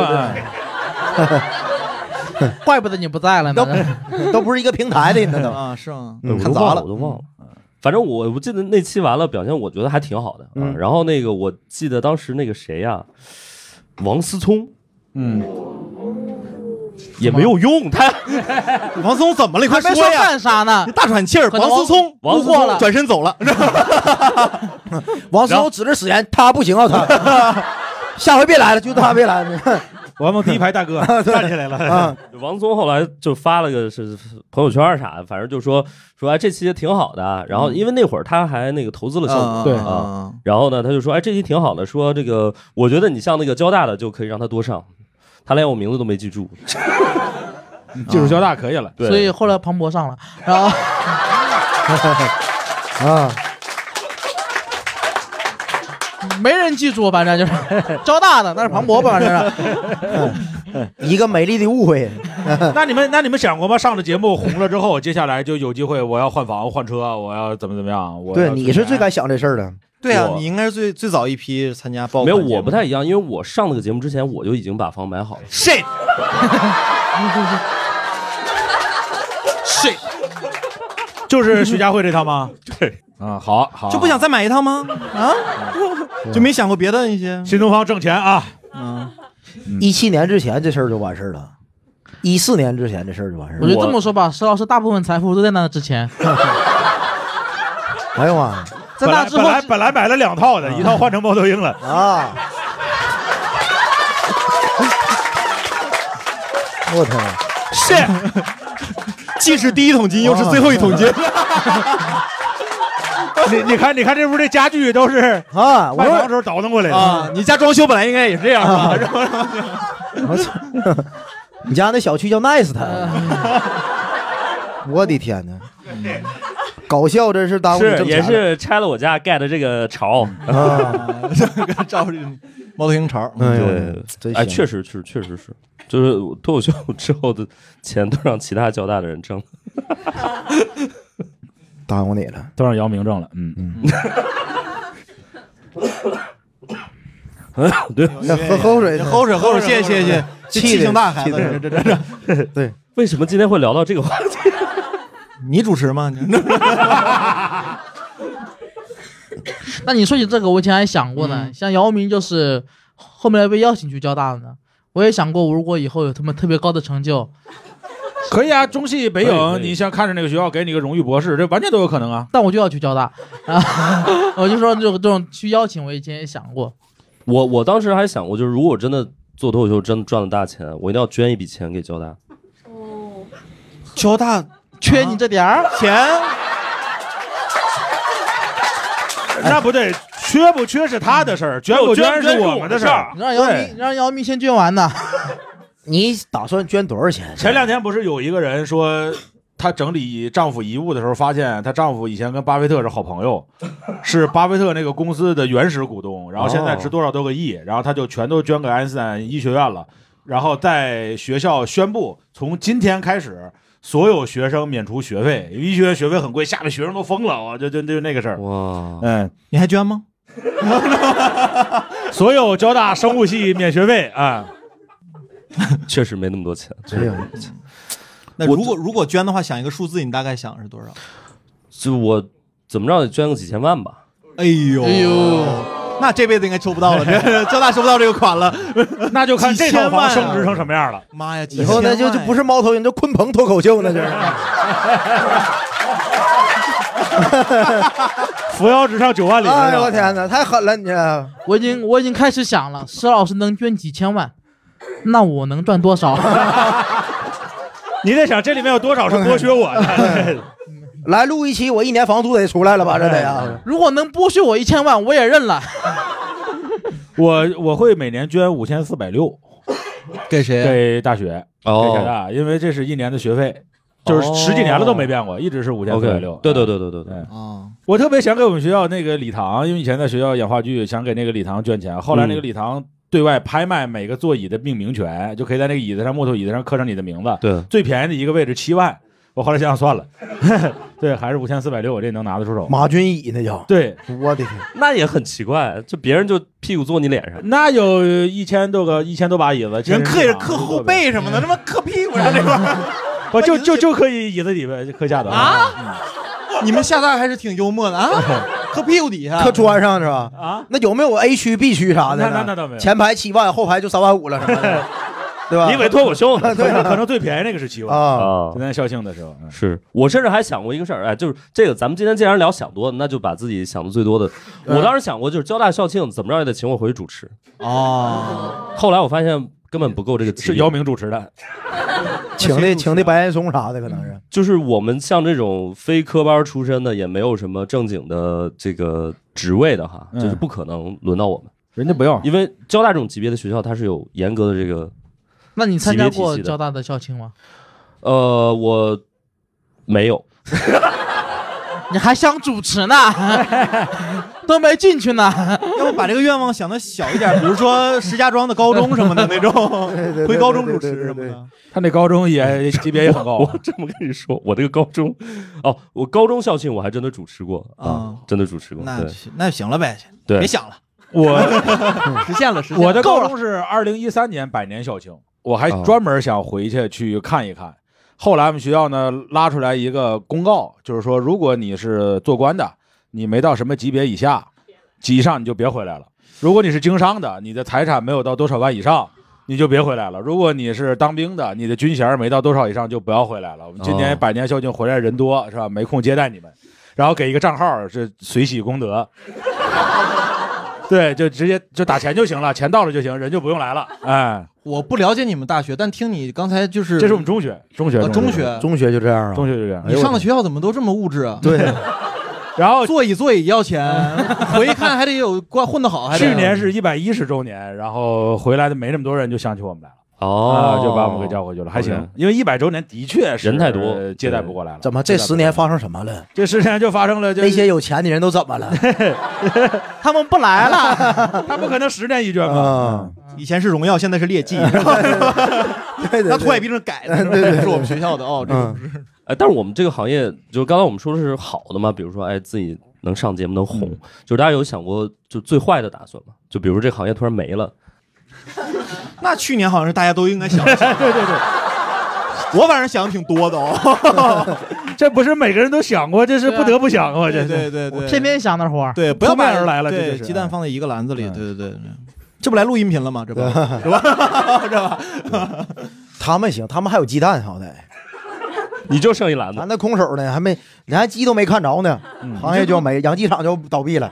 怪不得你不在了呢。 都不是一个平台的，那都啊，是吗？ 我看砸了都忘了，我，都忘了。反正我我记得那期完了，表现我觉得还挺好的啊。 嗯然后那个我记得当时那个谁呀，王思聪嗯， 也没有用，他王思聪怎么了？你快还没说说呀！ 干啥呢你？大喘气儿， 可能王思聪王思聪路过了，转身走了。 王思聪指着史岩，他不行啊，他下回别来了，就他别来了。 我们第一排大哥站起来了啊！ 王松后来就发了个是朋友圈啥的，反正就说说哎这期挺好的。然后因为那会儿他还那个投资了效果， 对啊，然后呢他就说哎这期挺好的，说这个我觉得你像那个交大的就可以让他多上，他连我名字都没记住， 技术交大可以了。 对， 所以后来庞博上了，然后啊， 没人记住，反正就是交大的，那是庞博吧，反正是一个美丽的误会。 那你们那你们想过吗？上了节目红了之后，接下来就有机会，我要换房换车，我要怎么怎么样？我对，你是最该想这事儿的。 对啊， 我你应该是最最早一批参加爆款没有节目我不太一样，因为我上那个节目之前我就已经把房买好了。 shit shit， 就是徐家汇这套吗？ 对啊，好好， 就不想再买一套吗？啊，就没想过别的一些。 新东方挣钱啊！ 嗯， 一七年之前这事儿就完事儿了，一四年之前这事儿就完事儿了。 我就这么说吧，石老师大部分财富都在那之前， 哎呦妈， 在那之后本来本来买了两套的，一套换成猫头鹰了啊！我天， 是，既是第一桶金，又是最后一桶金。 你你看，你看，这不是这家具都是啊，我说卖房时候倒腾过来的啊。你家装修本来应该也是这样吧？ 我操！你家那小区叫 Nice Town，我的天哪！搞笑真是耽误你挣钱是也是拆了我家盖的这个巢啊， 照着猫头鹰巢。 对，哎，确实是，确实是，就是脱口秀之后的钱都让其他交大的人挣。 耽误你了， 都让姚明挣了，嗯嗯。对， 喝喝口水， 喝口水，喝口水，谢谢谢谢，气性大孩子，这这这， 对， 为什么今天会聊到这个话题？ 你主持吗？ 那你说起这个，我以前还想过呢， 嗯、 像姚明就是后面被邀请去交大的呢，我也想过，我如果以后有他们特别高的成就。 可以啊，中戏北影，你想看着那个学校给你个荣誉博士，这完全都有可能啊。 但我就要去交大，啊、我就说这种这种去邀请，我以前也想过。 我我当时还想过，就是如果我真的做脱口秀，真的赚了大钱，我一定要捐一笔钱给交大。 哦，交大缺你这点儿、 啊、钱？ 那不对，缺不缺是他的事儿，捐不捐是我们的事儿。 让姚明让姚明先捐完呢。 你打算捐多少钱？ 前两天不是有一个人说，她整理丈夫遗物的时候，发现她丈夫以前跟巴菲特是好朋友，是巴菲特那个公司的原始股东，然后现在值多少多个亿，然后他就全都捐给爱因斯坦医学院了，然后在学校宣布，从今天开始，所有学生免除学费，医学院学费很贵，下面学生都疯了，我就就就那个事儿。 哇， 嗯， 你还捐吗？ 所有交大生物系免学费啊。 确实没那么多钱，确实没那么多钱。 那如果如果捐的话，想一个数字，你大概想是多少？ 就我怎么着也捐个几千万吧。 哎呦哎呦，那这辈子应该抽不到了，这交大收不到这个款了， 那就看这套房升值成什么样了。 妈呀， 以后那就就不是猫头鹰，就鲲鹏脱口秀那就是。 扶摇直上九万里。 哎呦我天哪，太狠了你这！ 我已经我已经开始想了，石老师能捐几千万。那我能赚多少？ 你在想这里面有多少是剥削我的？ 来录一期，我一年房租得出来了吧？这得呀！ 如果能剥削我一千万，我也认了。 我我会每年捐五千四百六， 给谁？ 给大学， 哦， 给交大，因为这是一年的学费。 就是十几年了都没变过，一直是五千四百六。 对对对对对对。 啊， 我特别想给我们学校那个礼堂，因为以前在学校演话剧，想给那个礼堂捐钱。后来那个礼堂对外拍卖每个座椅的命名权，就可以在那个椅子上木头椅子上刻上你的名字。 对， 最便宜的一个位置七万。我后来想想算了，对，还是五千四百六，我这能拿得出手。 马军椅那叫， 对， 我的天， 那也很奇怪，就别人就屁股坐你脸上， 那有一千多个，一千多把椅子， 人刻也是刻后背什么的，他妈刻屁股上这块儿， 不就就就可以椅子底下刻下的啊？你们下蛋还是挺幽默的啊，刻屁股底下， 刻砖上是吧？ 啊， 那有没有 A 区 B 区啥的？ 那那那倒没有， 前排七万，后排就三万五了什么的。对吧？ 你以为脱口秀呢？ 对， 可能最便宜那个是七万啊。 就在校庆的时候， 是我甚至还想过一个事儿，哎，就是这个，咱们今天既然聊想多，那就把自己想的最多的。我当时想过，就是交大校庆怎么着也得请我回去主持。 哦， 后来我发现根本不够这个， 是姚明主持的， 请的请的白岩松啥的，可能是。 就是我们像这种非科班出身的，也没有什么正经的这个职位的哈， 嗯、 就是不可能轮到我们。 人家不要， 因为交大这种级别的学校，它是有严格的这个。 那你参加过交大的校庆吗？ 呃，我没有。 你还想主持呢？都没进去呢。 要不把这个愿望想的小一点，比如说石家庄的高中什么的那种，回高中主持什么的。 他那高中也级别也很高。 我这么跟你说，我这个高中，哦，我高中校庆我还真的主持过啊， 嗯、 真的主持过。 那那行了呗， 对， 别想了。 我实现了，实现了。 我的高中是二零一三年百年校庆。我还专门想回去去看一看，后来我们学校呢拉出来一个公告，就是说如果你是做官的，你没到什么级别以下，级以上你就别回来了；如果你是经商的，你的财产没有到多少万以上，你就别回来了；如果你是当兵的，你的军衔没到多少以上就不要回来了。我们今年百年校庆回来人多是吧？没空接待你们，然后给一个账号是随喜功德。对，就直接就打钱就行了，钱到了就行，人就不用来了。哎， 我不了解你们大学，但听你刚才就是， 这是我们中学，中学， 啊、中学， 中学就这样啊， 中学就这样。 你上的学校怎么都这么物质啊？ 对， 然后座椅座椅要钱，回一看还得有关混得好。还得去年是一百一十周年，然后回来的没那么多人，就想起我们来了。 哦、 啊，就把我们给叫回去了，还行，因为一百周年的确是人太多， 接待不过来了。 怎么这十年发生什么了？ 这十年就发生了， 那些有钱的人都怎么了？ 他们不来了， 他不可能十年一卷嘛。 啊， 以前是荣耀，现在是劣迹。 对对， 他土海逼着改的， 对对， 是我们学校的哦。这个是， 哎，但是我们这个行业，就是刚才我们说的是好的嘛，比如说，哎，自己能上节目能红，就是大家有想过就最坏的打算吗？就比如这行业突然没了。 那去年好像是大家都应该想对对对， 我反正想的挺多的哦。 这不是每个人都想过，这是不得不想过，这对对对， 天天想那活儿。 对，不要扑面而来了， 对，鸡蛋放在一个篮子里。对对对，这不来录音频了吗？这不是吧？是吧？ 他们行，他们还有鸡蛋，好歹你就剩一篮子， 咱那空手呢，还没连鸡都没看着呢，行业就要没，养鸡场就倒闭了。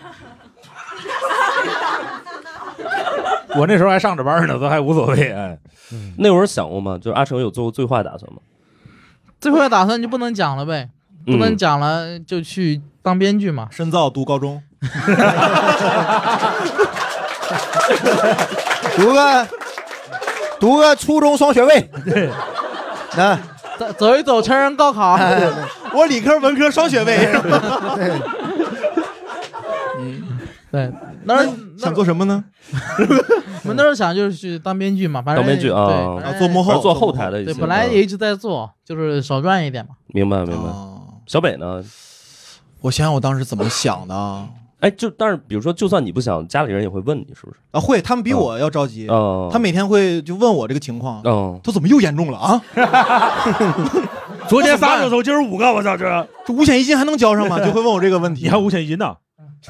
我那时候还上着班呢，都还无所谓。哎， 那会儿想过吗？就是阿成有做过最坏打算吗？ 最坏打算就不能讲了呗，不能讲了就去当编剧嘛。 深造读高中， 读个读个初中双学位。 对， 那走走一走成人高考。 我理科文科双学位。 对， 嗯，对，那想做什么呢？ 我们那时候想就是去当编剧嘛，反正当编剧啊， 对， 做幕后， 做后台的一些。 对，本来也一直在做，就是少赚一点嘛。 明白明白。小北呢？ 我想想我当时怎么想的。 哎，就但是比如说，就算你不想，家里人也会问你，是不是？ 啊，会，他们比我要着急。 嗯， 他每天会就问我这个情况。 嗯， 他怎么又严重了啊？ 昨天仨手头，今儿五个，我操，这这五险一金还能交上吗？就会问我这个问题。 你还五险一金呢？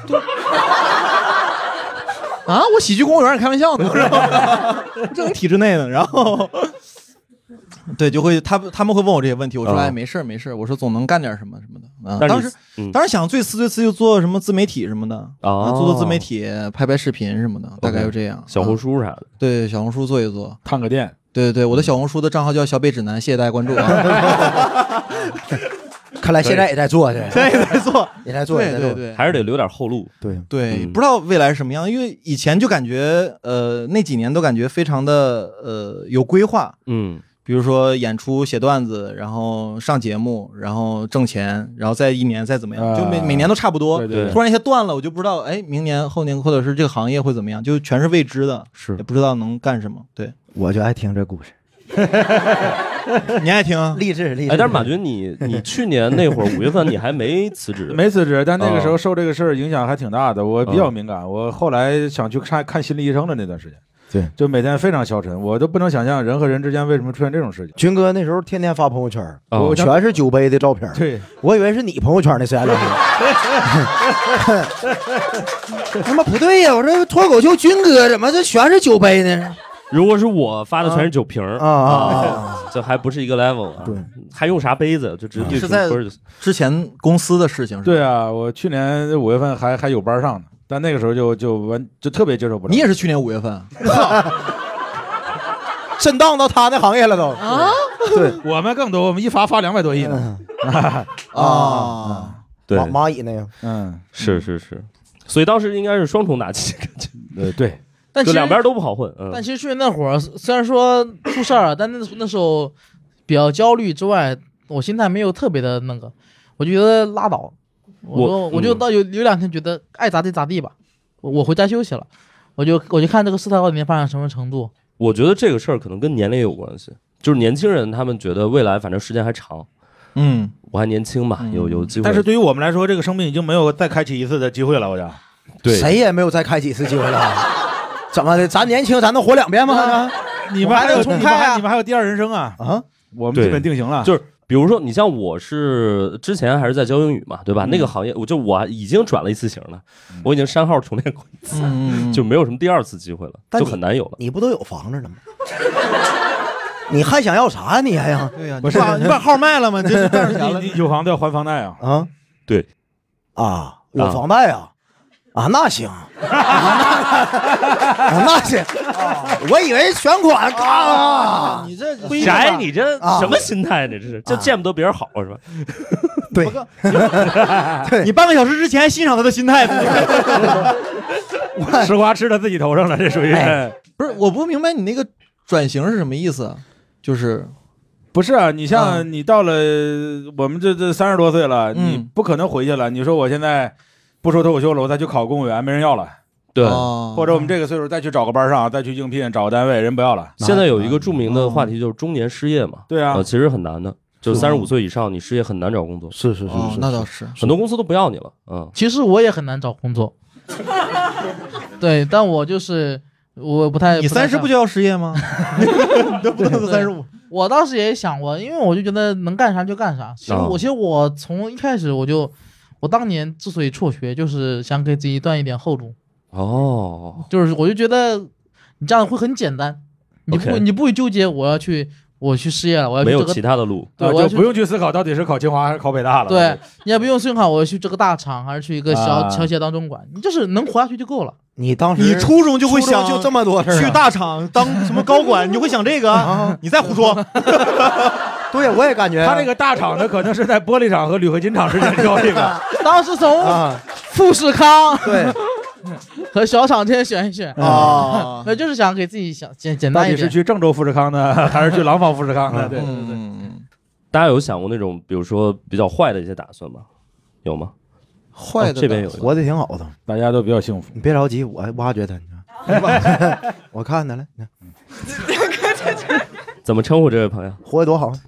啊，我喜剧公务员开玩笑呢，正体制内的，然后，对，就会他他们会问我这些问题，我说、嗯、哎没事没事，我说总能干点什么什么的啊。当时、嗯、当时想最次最次就做什么自媒体什么的、哦、啊，做做自媒体，拍拍视频什么的，大概就这样。 小红书啥的， 啊、对，小红书做一做， 探个店。 对对对，我的小红书的账号叫小北指南，谢谢大家关注啊。 看来现在也在做，现在也在做， 也在做， 对对对， 还是得留点后路。 对对、嗯，不知道未来是什么样，因为以前就感觉呃那几年都感觉非常的呃有规划， 嗯， 比如说演出、写段子，然后上节目，然后挣钱，然后再一年再怎么样， 啊就每每年都差不多。 对对对突然一下断了，我就不知道，哎，明年、后年或者是这个行业会怎么样，就全是未知的， 是也不知道能干什么。对， 我就爱听这故事。 你爱听啊？ 励志励志。 哎，但是马军你你去年那会儿五月份你还没辞职， 没辞职，但那个时候受这个事儿影响还挺大的，我比较敏感，我后来想去看看心理医生的那段时间。 对， 就每天非常消沉，我都不能想象人和人之间为什么出现这种事情。 军哥那时候天天发朋友圈， 哦我全是酒杯的照片。 对， 我以为是你朋友圈的 C L。他妈不对呀！我这脱口秀军哥怎么这全是酒杯呢？ 如果是我发的全是酒瓶儿啊啊啊， 这还不是一个 level 啊。 对， 还用啥杯子？就直接是在之前公司的事情。 对啊，我去年五月份还还有班上呢。但那个时候就就完就特别接受不了。 你也是去年五月份， 震荡到他那行业了都啊！ 对，我们更多，我们一发发两百多亿呢。 啊， 对， 蚂蚁那个， 嗯， 是是是，所以当时应该是双重打击，感觉。 呃，对， 但其实就两边都不好混。嗯， 但其实去年那会儿虽然说出事儿了，但那那时候比较焦虑之外，我心态没有特别的那个，我就觉得拉倒。我说，我就到有有两天觉得爱咋地咋地吧，我我回家休息了，我就我就看这个事态到底能发展什么程度。 我觉得这个事儿可能跟年龄有关系，就是年轻人他们觉得未来反正时间还长， 嗯， 我还年轻嘛，有有机会。 但是对于我们来说，这个生命已经没有再开启一次的机会了，我讲。 对， 谁也没有再开启一次机会了。怎么的？咱年轻，咱能活两遍吗？ 你们还有重开啊？ 你们还有第二人生啊？ 啊， 我们基本定型了。 就是比如说，你像我是之前还是在教英语嘛，对吧？ 嗯、 那个行业，我就我已经转了一次型了，嗯、我已经删号重练过一次， 嗯、 就没有什么第二次机会了，就很难有了。 你不都有房子了吗？你还想要啥呀？你还想？ 对呀、啊， 不是你把号卖了吗？这是赚钱了。 你有房子要还房贷啊？ 啊， 对， 啊，我房贷啊。啊，那行，啊、那行，啊、我以为全款啊！ 你这翟，你这什么心态呢？这是就见不得别人好是吧？ 对， 你半个小时之前欣赏他的心态， 吃瓜吃到自己头上了，这属于、哎、 不是？我不明白你那个转型是什么意思，就是不是啊？你像、嗯、你到了我们这这三十多岁了， 嗯、 你不可能回去了。你说我现在。不说脱口秀了，我再去考公务员，没人要了。 对， 哦、 或者我们这个岁数再去找个班上，再去应聘，找个单位，人不要了。 现在有一个著名的话题就是中年失业嘛。 对啊、 呃，其实很难的，就三十五岁以上，你失业很难找工作。 是是是是、 哦，那倒是， 很多公司都不要你了。嗯， 其实我也很难找工作。对，但我就是我不太。 你三十不就要失业吗？你都不到三十五。 我当时也想过，因为我就觉得能干啥就干啥。其实我，哦、其实我从一开始我就。我当年之所以辍学，就是想给自己断一点后路。 哦， 就是我就觉得你这样会很简单，你不 okay. 你不会纠结我要去我去失业了，我要去、 这个、 没有其他的路， 对， 啊、 我就不用去思考到底是考清华还是考北大了。 对，你也不用思考我要去这个大厂还是去一个小、 啊、 小企业当中管，你就是能活下去就够了。 你当时你初中就会想就这么多事儿、啊， 去大厂当什么高管，你就会想这个，啊、你再胡说。 对，我也感觉他那个大厂的可能是在玻璃厂和铝合金厂之间挑这个。 当时从富士康对和小厂之间选一选啊， 那就是想给自己想简简单一点。 到底是去郑州富士康呢，还是去廊坊富士康呢？对对对。 大家有想过那种比如说比较坏的一些打算吗？有吗？ 坏的、 哦、这边有， 活得挺好的， 大家都比较幸福。 你别着急，我挖掘他，你看，我看他了，你看。 怎么称呼这位朋友？ 活得多好。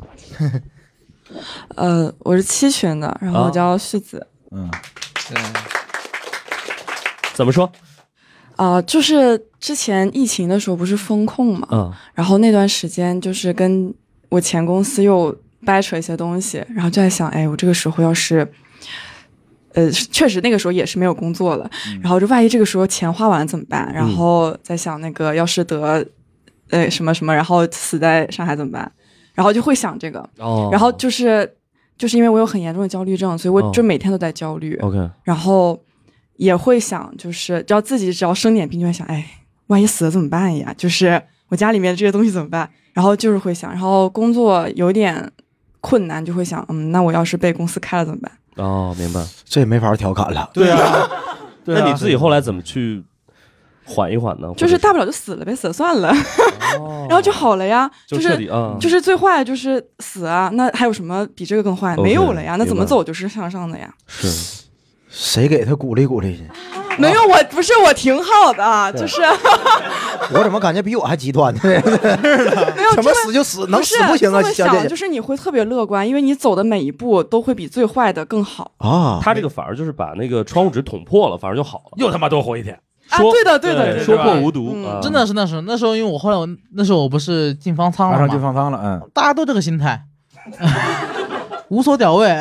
呃，我是七群的，然后我叫旭子。 嗯， 对。 怎么说？ 啊、呃，就是之前疫情的时候不是封控嘛， 嗯， 然后那段时间就是跟我前公司又掰扯一些东西，然后就在想，哎，我这个时候要是。呃，确实那个时候也是没有工作了，嗯、然后就万一这个时候钱花完了怎么办？然后在想那个要是得，呃什么什么，然后死在上海怎么办？然后就会想这个， 哦， 然后就是就是因为我有很严重的焦虑症，所以我就每天都在焦虑。 哦、OK， 然后也会想，就是只要自己只要生点病，就会想，哎，万一死了怎么办呀？就是我家里面这些东西怎么办？然后就是会想，然后工作有点困难，就会想，嗯，那我要是被公司开了怎么办？ 哦，明白， 这也没法调侃了。 对啊， 那你自己后来怎么去缓一缓呢？ 就是大不了就死了呗，死了算了，哦、然后就好了呀。 就彻底啊、 就是，就是最坏就是死啊，那还有什么比这个更坏？ Okay, 没有了呀，那怎么走就是向上的呀。 是， 谁给他鼓励鼓励去？ 没有，我不是我挺好的，就是。 我怎么感觉比我还极端呢？没有， 怎么死就死，能死不行啊？ 小姐姐，就是你会特别乐观，因为你走的每一步都会比最坏的更好啊。 他这个反而就是把那个窗户纸捅破了，反而就好了， 又他妈多活一天。 啊，对的，对的， 说破无毒， 嗯啊、 真的是那时候，那时候因为我后来我那时候我不是进方舱了嘛， 马上进方舱了，嗯， 大家都这个心态，无所屌味，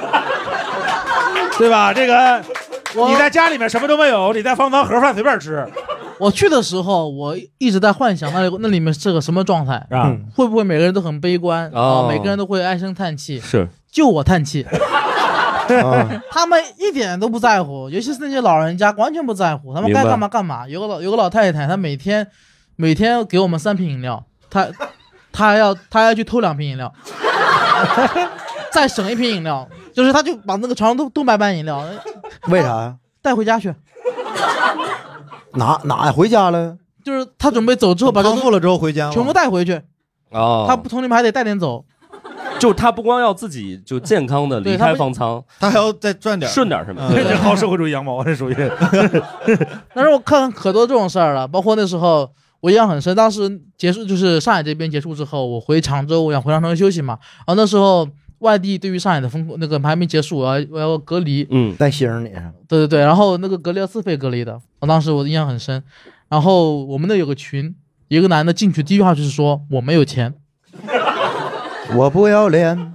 对吧？这个。你在家里面什么都没有，你在方舱盒饭随便吃。 我去的时候，我一直在幻想那里那里面是个什么状态啊、 嗯？会不会每个人都很悲观、 哦、 啊？每个人都会唉声叹气？ 是， 就我叹气。他们一点都不在乎，尤其是那些老人家，完全不在乎，他们该干嘛干嘛。有个老有个老太太，她每天每天给我们三瓶饮料，她她还要她要去偷两瓶饮料，再省一瓶饮料。就是他就把那个床上都都买满饮料， 为啥呀？ 带回家去。 哪哪回家了？ 就是他准备走之后把康复了之后回家， 全部带回去。 哦， 他不从里面还得带点走。 就他不光要自己就健康的离开方舱， 他还要再赚点顺点什么。 这好社会主义羊毛，这属于。 但是我看可多这种事儿了，包括那时候我印象很深。当时结束就是上海这边结束之后，我回常州，我想回常州休息嘛。然后那时候。外地对于上海的封那个还没结束，我要我要隔离， 嗯， 带星你， 对对对，然后那个隔离要自费隔离的，我当时我印象很深。然后我们那有个群，一个男的进去第一句话就是说我没有钱， 我不要脸，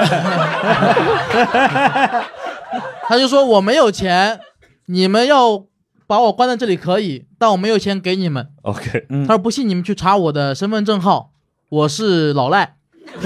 他就说我没有钱，你们要把我关在这里可以，但我没有钱给你们。 OK， 他说不信你们去查我的身份证号，我是老赖。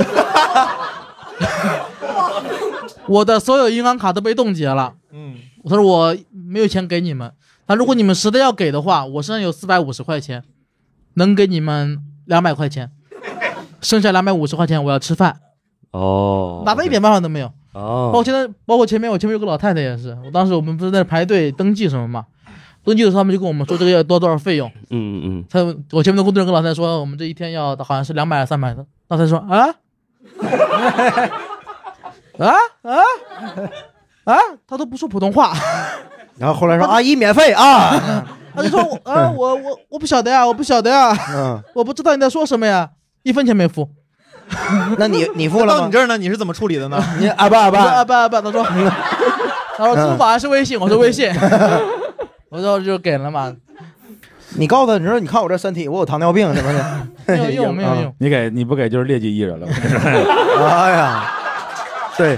我的所有银行卡都被冻结了。嗯，他说我没有钱给你们，那如果你们实在要给的话，我身上有四百五十块钱，能给你们两百块钱，剩下两百五十块钱我要吃饭。 哦， 拿的一点办法都没有。 哦， 包括现在，包括前面我前面有个老太太也是，我当时我们不是在排队登记什么嘛，登记的时候他们就跟我们说这个要多多少费用。 嗯嗯， 他我前面的工作人员跟老太太说，我们这一天要好像是两百三百的，老太太说啊。啊啊啊！他都不说普通话， 然后后来说阿姨免费啊， 他就说我啊我我我不晓得呀，我不晓得呀，嗯，我不知道你在说什么呀，一分钱没付。 那你你付了吗？ 到你这儿呢，你是怎么处理的呢？ 你阿爸阿爸阿爸阿爸，他说他说支付宝还是微信？我说微信，我说就给了嘛。 你告诉他，你说你看我这身体，我有糖尿病什么的， 没有用没有用。 你给你不给就是劣迹艺人了。 哎呀。对，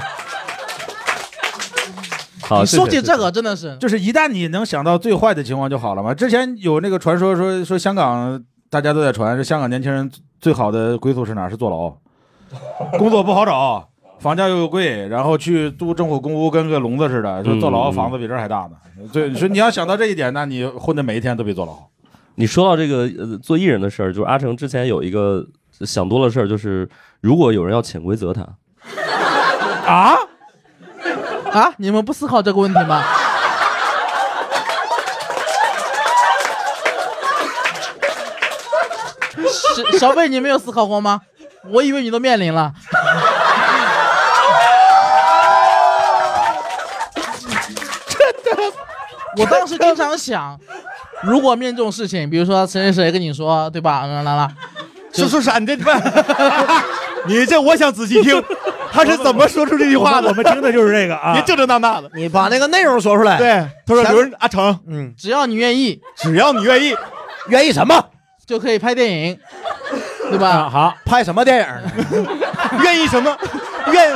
好。 说起这个真的是， 就是一旦你能想到最坏的情况就好了嘛。之前有那个传说说说香港大家都在传，说香港年轻人最好的归宿是哪？是坐牢，工作不好找，房价又贵，然后去住政府公屋跟个笼子似的，说坐牢房子比这还大呢。对，所以你要想到这一点，那你混的每一天都比坐牢。 你说到这个呃做艺人的事儿，就是阿成之前有一个想多了事儿，就是如果有人要潜规则他。 啊啊！你们不思考这个问题吗？小贝，你没有思考过吗？我以为你都面临了。真的，我当时经常想，如果面这种事情，比如说谁谁谁跟你说，对吧？啦啦啦， 说说啥？你这你这我想仔细听。他是怎么说出这句话的？ 我们听的就是这个啊！ 别正正当当的， 你把那个内容说出来。 对，他说：“刘阿成， 嗯，只要你愿意， 只要你愿意， 愿意什么就可以拍电影，对吧？ 啊、好， 拍什么电影？ 愿意什么？愿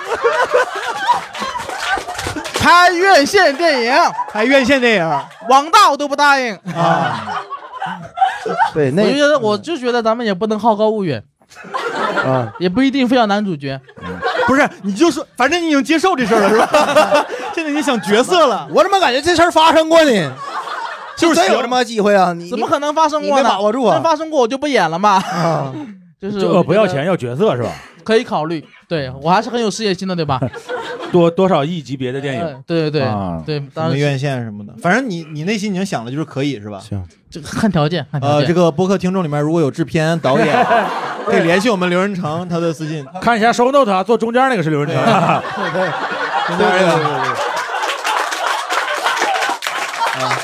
拍院线电影， 拍院线电影， 网大我都不答应啊。 对，那我就觉得，我就觉得咱们也不能好高骛远。”啊，也不一定非要男主角， 不是，你就说，反正你已经接受这事儿了，是吧？现在你想角色了， 我怎么感觉这事儿发生过呢？就是真有这么个机会啊？你怎么可能发生过呢？ 你没把握住啊？ 真发生过我就不演了嘛。啊， 就是不要钱要角色是吧？ 可以考虑，对我还是很有事业心的，对吧？ 多多少亿级别的电影， 呃、对对对、 啊、 对， 什么院线什么的，反正你你内心已经想了，就是可以是吧？ 行， 这个看条件，看条件。 呃，这个播客听众里面如果有制片导演，可以联系我们刘仁成，他的私信看一下收 note 啊，坐中间那个是刘仁成， 对对中间那个。对对对啊，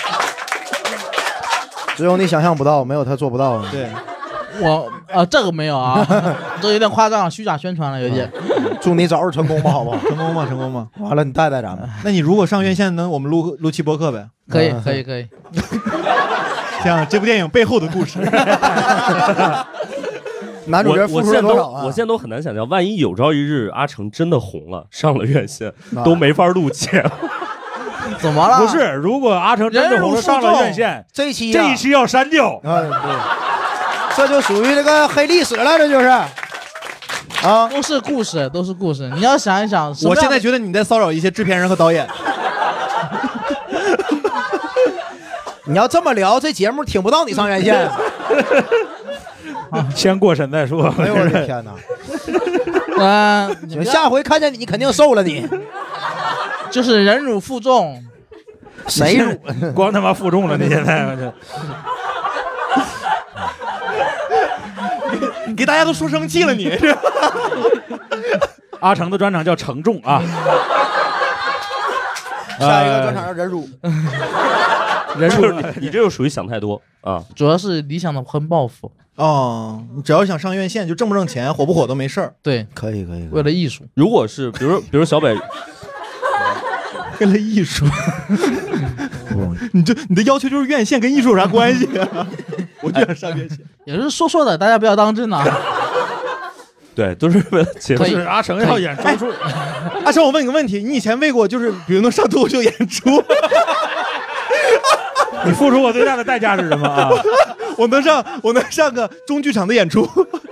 只有你想象不到，没有他做不到。 对， 我呃这个没有啊，这有点夸张，虚假宣传了有点。 祝你早日成功吧，好不好？ 成功吧，成功吧。 完了，你带带咱们。 那你如果上院线，能我们录录期播客呗？ 可以，可以，可以。 像这部电影背后的故事。 男主角付出了多少啊？ 我现在都很难想象，万一有朝一日阿成真的红了，上了院线，都没法录节目。 怎么了？ 不是，如果阿成真的红了上了院线， 这一期、 啊、这一期要删掉。 啊，对，这就属于这个黑历史了，这就是。啊， 都是故事，都是故事。你要想一想， 我现在觉得你在骚扰一些制片人和导演。 你要这么聊，这节目听不到你上院线。 先过审再说。 哎呦我的天哪！ 嗯、 呃，下回看见你，你肯定瘦了你。 就是忍辱负重。 谁辱？ 光他妈负重了，你现在。 给大家都说生气了你。 阿成的专场叫承重啊。 下一个专场叫忍辱。 忍辱，你这就属于想太多啊。 主要是理想的很抱负。 哦，你只要想上院线，就挣不挣钱，火不火都没事儿。 对， 可以可以。 为了艺术， 如果是比如比如小北， 为了艺术，你这你的要求就是院线跟艺术有啥关系啊？我就想上院线， 也是说说的，大家不要当真啊。 对，都是为了节目。 是阿成要演周处。 阿成，我问你个问题，你以前为过就是比如能上脱口秀演出？ 你付出我最大的代价是什么啊？ 我能上，我能上个中剧场的演出。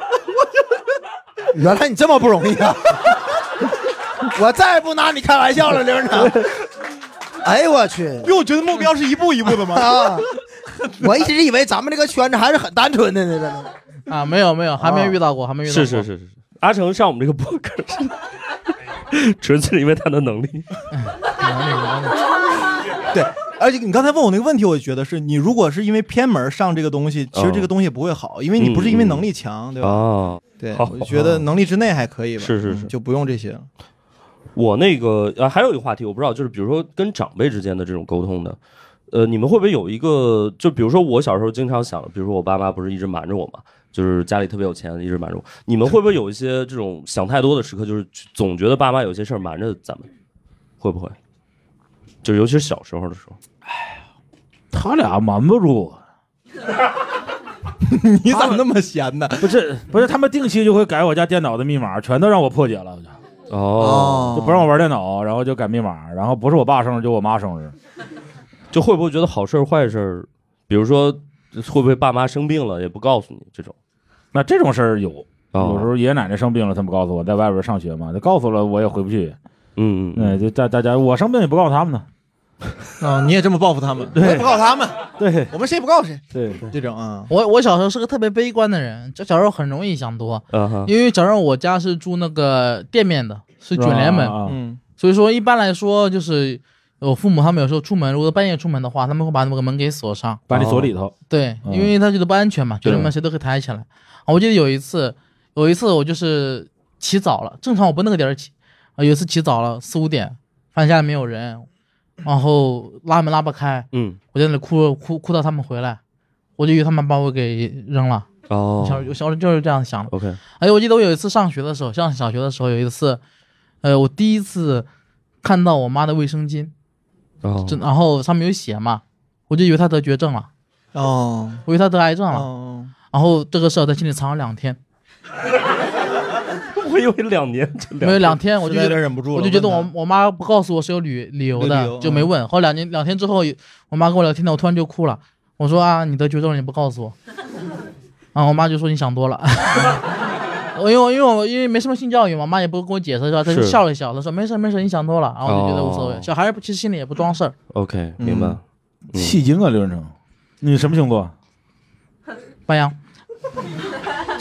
原来你这么不容易啊！我再也不拿你开玩笑了，刘仁成。哎呦我去！ 因为我觉得目标是一步一步的嘛。 啊！我一直以为咱们这个圈子还是很单纯的呢。 啊，没有没有，还没遇到过，还没遇到过。 是是是是，阿成上我们这个播客是纯粹因为他的能力。 对。而且你刚才问我那个问题，我觉得是你如果是因为偏门上这个东西，其实这个东西也不会好，因为你不是因为能力强，对吧？ 哦， 对，我觉得能力之内还可以吧。 是是是， 就不用这些。 我那个啊，还有一个话题，我不知道，就是比如说跟长辈之间的这种沟通的，呃，你们会不会有一个，就比如说我小时候经常想，比如说我爸妈不是一直瞒着我嘛，就是家里特别有钱，一直瞒着我。你们会不会有一些这种想太多的时刻，就是总觉得爸妈有些事儿瞒着咱们，会不会？就是尤其是小时候的时候。 哎呀，他俩瞒不住我。 你咋那么闲呢？ 不是不是，他们定期就会改我家电脑的密码，全都让我破解了。 哦， 就不让我玩电脑，然后就改密码，然后不是我爸生日就我妈生日。 就会不会觉得好事坏事，比如说会不会爸妈生病了也不告诉你这种？ 那这种事儿有， 哦、 有时候爷爷奶奶生病了，他们告诉我，在外边上学嘛，他告诉了我也回不去。 嗯嗯，就大大家我生病也不告诉他们呢。 啊、哦，你也这么报复他们？ 对， 我也不告诉他们。 对， 我们谁也不告诉谁。 对， 这种啊， 我我小时候是个特别悲观的人，就小时候很容易想多， 嗯、 因为小时候我家是住那个店面的，是卷帘门， 啊、 嗯，所以说一般来说就是我父母他们有时候出门，如果半夜出门的话，他们会把那个门给锁上， 把你锁里头。 哦、对，因为他觉得不安全嘛，卷帘门谁都可以抬起来。我记得有一次，有一次我就是起早了，正常我不那个点起，啊，有一次起早了四五点，发现家里没有人。然后拉门拉不开， 嗯， 我在那里哭哭哭到他们回来，我就以为他们把我给扔了。 哦， 小小时候就是这样想的。 OK， 哎，我记得我有一次上学的时候，上小学的时候有一次，呃，我第一次看到我妈的卫生巾， 哦， 然后上面有血嘛，我就以为她得绝症了， 哦， 我以为她得癌症了， 哦， 然后这个事儿在心里藏了两天。 我以为两年， 没有两天，我就有点忍不住了， 我就觉得我我妈不告诉我是有理理由的，由就没问。后两年两天之后，我妈跟我聊天，我突然就哭了。我说啊，你得绝症了，你不告诉我。啊，我妈就说你想多了。我因为因为我因为没什么性教育嘛，我妈也不跟我解释，是吧？她就笑了笑，她说没事没事，你想多了。然后我就觉得无所谓。哦、小孩其实心里也不装事儿。 OK， 明白。 嗯嗯、戏精啊，刘仁成，你什么星座？ 白羊。 什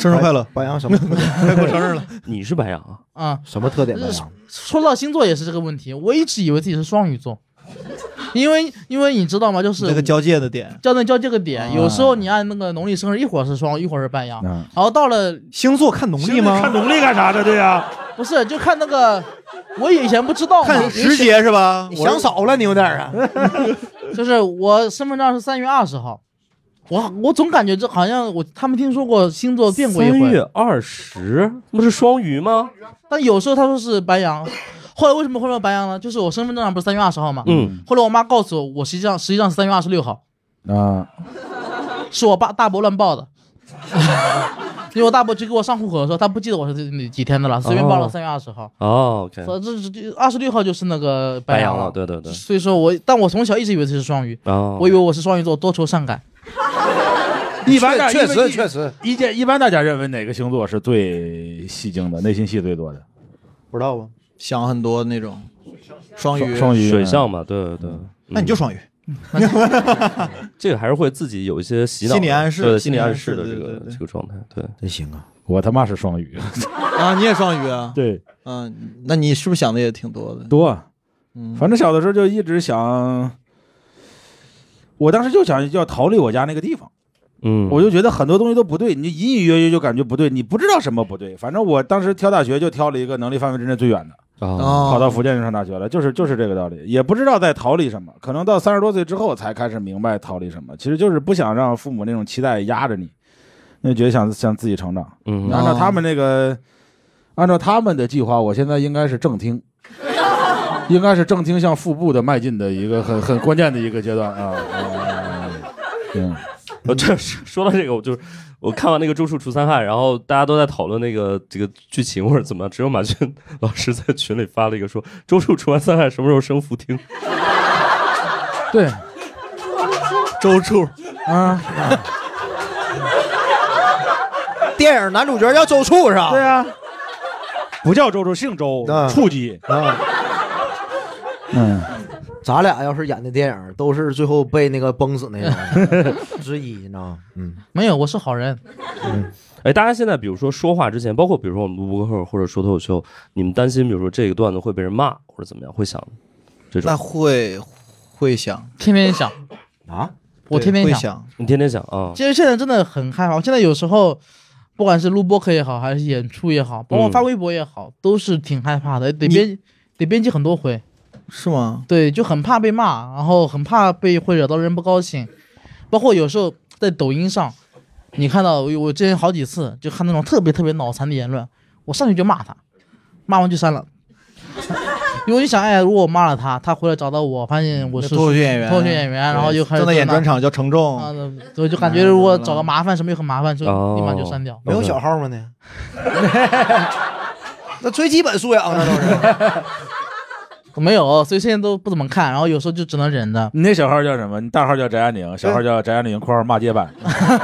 生日快乐， 白羊什么？ 快过生日了。 你是白羊啊？ 啊， 什么特点白羊？ 说到星座也是这个问题，我一直以为自己是双鱼座。因为因为你知道吗？就是这个交界的点， 交那交界个点，有时候你按那个农历生日，一会儿是双，一会儿是白羊， 嗯、 然后到了星座看农历吗？ 看农历干啥的？对呀， 不是就看那个，我以前不知道嘛， 看时节是吧？ 你想少了，你有点啊。 就是我身份证是三月二十号，我我总感觉这好像我他们听说过星座变过一回。 三月二十，不是双鱼吗？ 但有时候他说是白羊。后来为什么会说白羊呢？就是我身份证上不是三月二十号吗？ 嗯。 后来我妈告诉我，我实际上实际上是三月二十六号。 啊。 是我爸大伯乱报的，因为我大伯去给我上户口的时候，他不记得我是几天的了，随便报了三月二十号。 哦 ，OK。 这这二十六号就是那个白羊了，对对对。 所以说我，但我从小一直以为这是双鱼， 哦， 我以为我是双鱼座，多愁善感。 一般大确实确实， 一一般大家认为哪个星座是最戏精的，内心戏最多的？ 不知道吧？ 想很多那种，双鱼， 双鱼水象嘛，对对对。 那你就双鱼， 这个还是会自己有一些洗脑、 心理暗示， 对心理暗示的这个这个状态，对， 真行啊！ 我他妈是双鱼啊，你也双鱼啊？ 对， 嗯，那你是不是想的也挺多的？ 多， 嗯， 反正小的时候就一直想，我当时就想要逃离我家那个地方。 嗯， 我就觉得很多东西都不对，你隐隐约约就感觉不对，你不知道什么不对。反正我当时挑大学就挑了一个能力范围之内最远的， 哦， 跑到福建去上大学了，就是就是这个道理，也不知道在逃离什么。可能到三十多岁之后才开始明白逃离什么，其实就是不想让父母那种期待压着你，那觉得想想自己成长。 嗯， 按照他们那个，按照他们的计划，我现在应该是正听，应该是正听向腹部的迈进的一个很很关键的一个阶段啊。嗯。 我这说到这个，我就是我看完那个《周处除三害》，然后大家都在讨论那个这个剧情或者怎么样，只有马俊老师在群里发了一个说：“周处除完三害什么时候升副厅？” 对， 周处啊， 电影男主角叫周处是吧？ 对啊，不叫周处，姓周，处级啊。嗯。咱俩要是演的电影，都是最后被那个崩死那种之一，你知道吗？嗯， 没有，我是好人。 嗯，哎，大家现在比如说说话之前，包括比如说我们录播客或者说脱口秀，你们担心比如说这个段子会被人骂或者怎么样，会想这种？ 那会会想， 天天想啊， 我天天想， 想你天天想啊。 其实现在真的很害怕，我现在有时候不管是录播客也好，还是演出也好，包括发微博也好，嗯、都是挺害怕的，得编得编辑很多回。 是吗？ 对，就很怕被骂，然后很怕被会惹到人不高兴，包括有时候在抖音上，你看到我我之前好几次就看那种特别特别脑残的言论，我上去就骂他，骂完就删了，因为我就想，哎，如果我骂了他，他回来找到我，发现我是脱口秀演员， 脱口秀演员，然后就开始正在演专场叫承重， 啊，我就感觉如果找个麻烦什么又很麻烦，就立马就删掉。 没有小号吗？呢？那最基本素养那都是。 没有，所以现在都不怎么看，然后有时候就只能忍着。 你那小号叫什么？你大号叫翟安宁，小号叫翟安宁（括号骂街版）。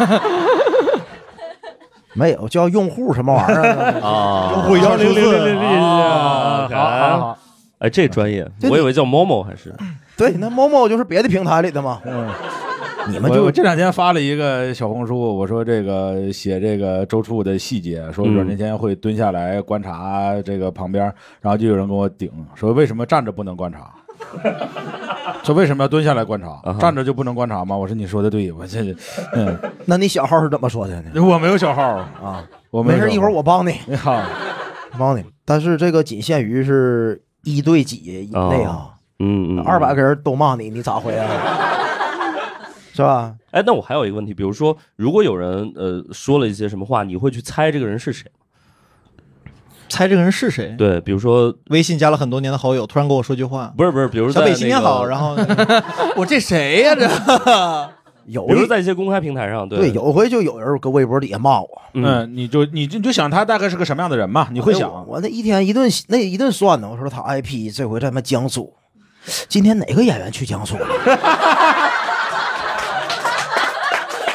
没有，叫用户什么玩意儿啊？ 用户幺零零零零零。 好好好，哎，这专业，我以为叫某某还是？ 对，那某某就是别的平台里的嘛。嗯。你们就我这两天发了一个小红书，我说这个写这个周处的细节，说阮经天会蹲下来观察这个旁边，然后就有人跟我顶说为什么站着不能观察？说为什么要蹲下来观察？啊、站着就不能观察吗？我说你说的对，我这嗯， 那你小号是怎么说的呢？ 我没有小号啊， 我没事，一会儿我帮你， 你好， 我帮你。但是这个仅限于是一对几以内啊， 嗯嗯， 二百个人都骂你，你咋回啊？是吧？ 哎，那我还有一个问题，比如说，如果有人呃说了一些什么话，你会去猜这个人是谁？ 猜这个人是谁？ 对，比如说微信加了很多年的好友，突然跟我说句话， 不是不是，比如小北新年好，然后我这谁呀、啊？这有， 比如在一些公开平台上，对， 对有回就有人搁微博底下骂我， 嗯，你就你就你就想他大概是个什么样的人嘛？你会想， 哎、我, 我那一天一顿那一顿算呢，我说他 I P 这回在他妈江苏，今天哪个演员去江苏了？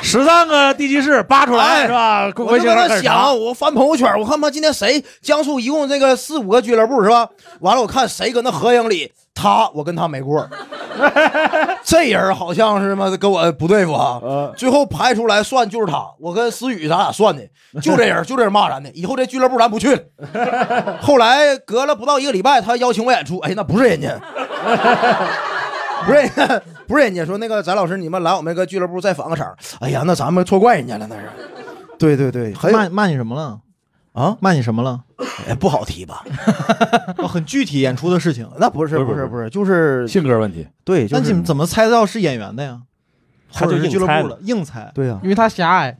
十三个地级市扒出来、哎、是吧？ 我就在那想，我翻朋友圈，我看吧，今天谁江苏一共这个四五个俱乐部是吧？完了，我看谁搁那合影里，他我跟他没过，这人好像是嘛跟我不对付啊。呃、最后排出来算就是他，我跟思雨咱俩算的，就这人就这人骂咱的，以后这俱乐部咱不去了。后来隔了不到一个礼拜，他邀请我演出，哎，那不是人家。不是人家，不是人家说那个翟老师，你们来我们那个俱乐部再返个场。哎呀，那咱们错怪人家了，那是。对对对， 骂骂你什么了？啊，骂你什么了？ 哎，不好提吧？ 哦，很具体演出的事情。 那不是不是不是，就是性格问题。 对， 那、就是、你怎么猜到是演员的呀？ 他就俱乐部了，硬猜。 对呀、啊， 因为他狭隘，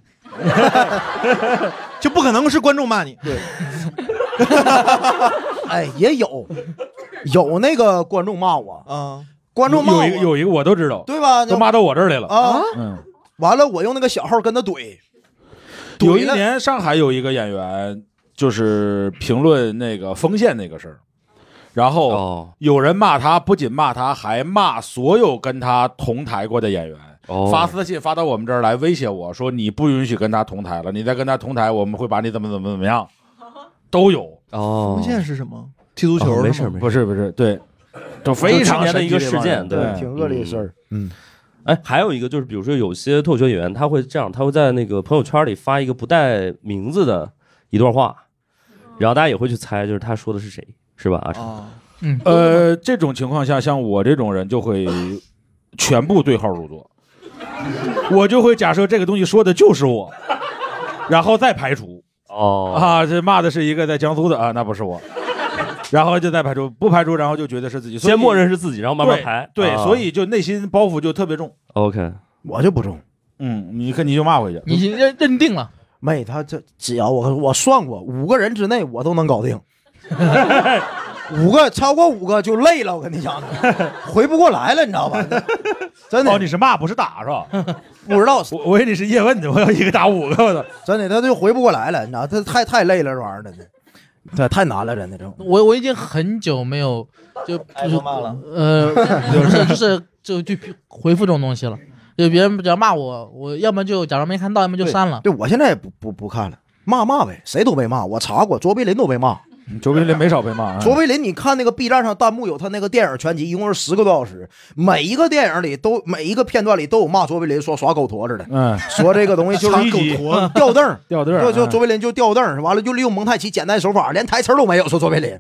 就不可能是观众骂你。 对。哎，也有有那个观众骂我啊。观众骂我有一个有一个我都知道， 对吧？ 都骂到我这儿来了啊！嗯，完了，我用那个小号跟他怼。 有一年上海有一个演员，就是评论那个丰县那个事儿，然后有人骂他，不仅骂他，还骂所有跟他同台过的演员，哦、发私信发到我们这儿来威胁我说你不允许跟他同台了，你再跟他同台，我们会把你怎么怎么怎么样，都有。 哦，丰县是什么？踢足球、 哦？没事没事，不是不是，对。就非常年的一个事件， 对，挺恶劣的事儿。嗯， 哎，还有一个就是，比如说有些脱口秀演员，他会这样，他会在那个朋友圈里发一个不带名字的一段话，然后大家也会去猜，就是他说的是谁，是吧？阿成， 哦、嗯，呃，这种情况下，像我这种人就会全部对号入座，我就会假设这个东西说的就是我，然后再排除。 哦， 啊，这骂的是一个在江苏的啊，那不是我。然后就再排除，不排除，然后就觉得是自己， 先默认是自己，然后慢慢排。 对，对啊、所以就内心包袱就特别重。 OK， 我就不重。 嗯，你看你就骂回去， 你认认定了没？他这只要我我算过，五个人之内我都能搞定。五个超过五个就累了，我跟你讲，回不过来了，你知道吧？真的。 哦，你是骂不是打是吧？ 不知道， 我我以为你是叶问的，我要一个打五个的， 真的，他就回不过来了，你知道，他太太累了，这玩意儿真的。对，太难了，真的。这我我已经很久没有就挨着骂了， 呃，就是就是就就回复这种东西了。就别人只要骂我，我要么就假装没看到，要么就删了。 对，对我现在也不不不看了，骂骂呗，谁都被骂。我查过，卓别林都被骂。 卓别林没少被骂、啊。 卓别林，你看那个 B 站上弹幕有他那个电影全集，一共是十个多小时，每一个电影里都每一个片段里都有骂卓别林说耍狗驼子的，嗯，说这个东西就是狗驼吊凳， 吊凳， 就就卓别林就吊凳，完了就利用蒙太奇简单手法，连台词都没有，说卓别林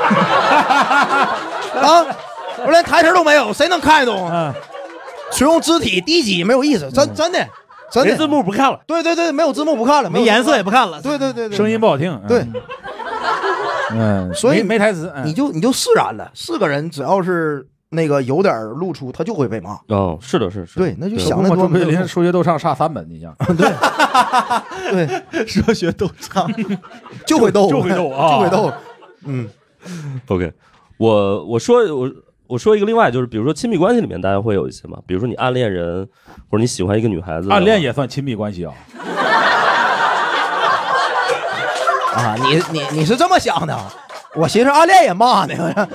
啊，我连台词都没有，谁能看得懂？嗯，只用肢体低级没有意思，真真的。真的没字幕不看了， 对对对，没有字幕不看了， 没颜色也不看了， 对对对对， 声音不好听， 对， 嗯， 所以没台词， 你就你就释然了。四个人只要是那个有点露出，他就会被骂。 哦，是的，是是， 对，那就想那多。 卓别林数学都上差三本，你想？ 对对， 数学都上， 就会斗， 就会斗啊， 就会斗。嗯 ，OK， 我我说我。我说一个另外就是，比如说亲密关系里面，大家会有一些嘛，比如说你暗恋人，或者你喜欢一个女孩子， 暗恋也算亲密关系啊。 啊，你你你是这么想的？我寻思暗恋也骂呢。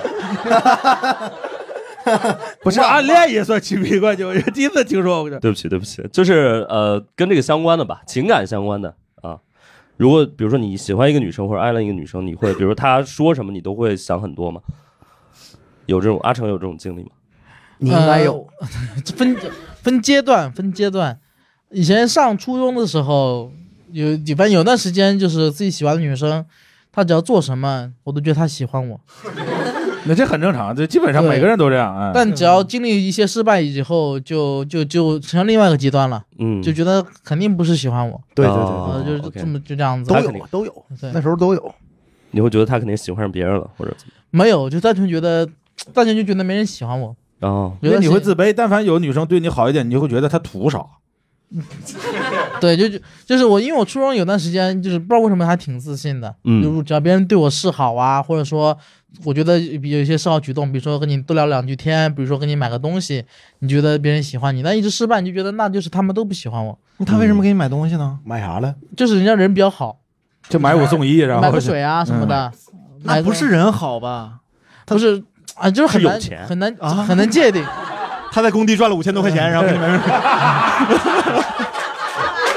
不是暗恋也算亲密关系，我第一次听说过。 对不起，对不起，就是呃跟这个相关的吧，情感相关的啊。如果比如说你喜欢一个女生或者暗恋一个女生，你会比如说她说什么，你都会想很多吗？有这种阿成有这种经历吗？ 你应该有， 呃、分分阶段，分阶段。以前上初中的时候，有反正有段时间就是自己喜欢的女生，她只要做什么，我都觉得她喜欢我。 那这很正常，这基本上每个人都这样。哎、 但只要经历一些失败以后，就就就成另外一个极端了。嗯，就觉得肯定不是喜欢我。 对对对， 呃、就是这么就这样子， 都有都有，那时候都有。 你会觉得他肯定喜欢上别人了，或者怎么？ 没有，就单纯觉得。大家就觉得没人喜欢我哦， 因为你会自卑。但凡有女生对你好一点，你就会觉得她图啥。 对，就就是我，因为我初中有段时间就是不知道为什么还挺自信的，嗯，就只要别人对我示好啊，或者说我觉得有一些示好举动，比如说跟你多聊两句天，比如说给你买个东西，你觉得别人喜欢你，但一直失败，你就觉得那就是他们都不喜欢我。 那他为什么给你买东西呢？ 嗯、买啥了？ 就是人家人比较好， 就买五送一，然后买个水啊什么的。 嗯、那不是人好吧？ 不是。啊，就是很难很难啊，很难界定。 他在工地赚了五千多块钱，然后给你们。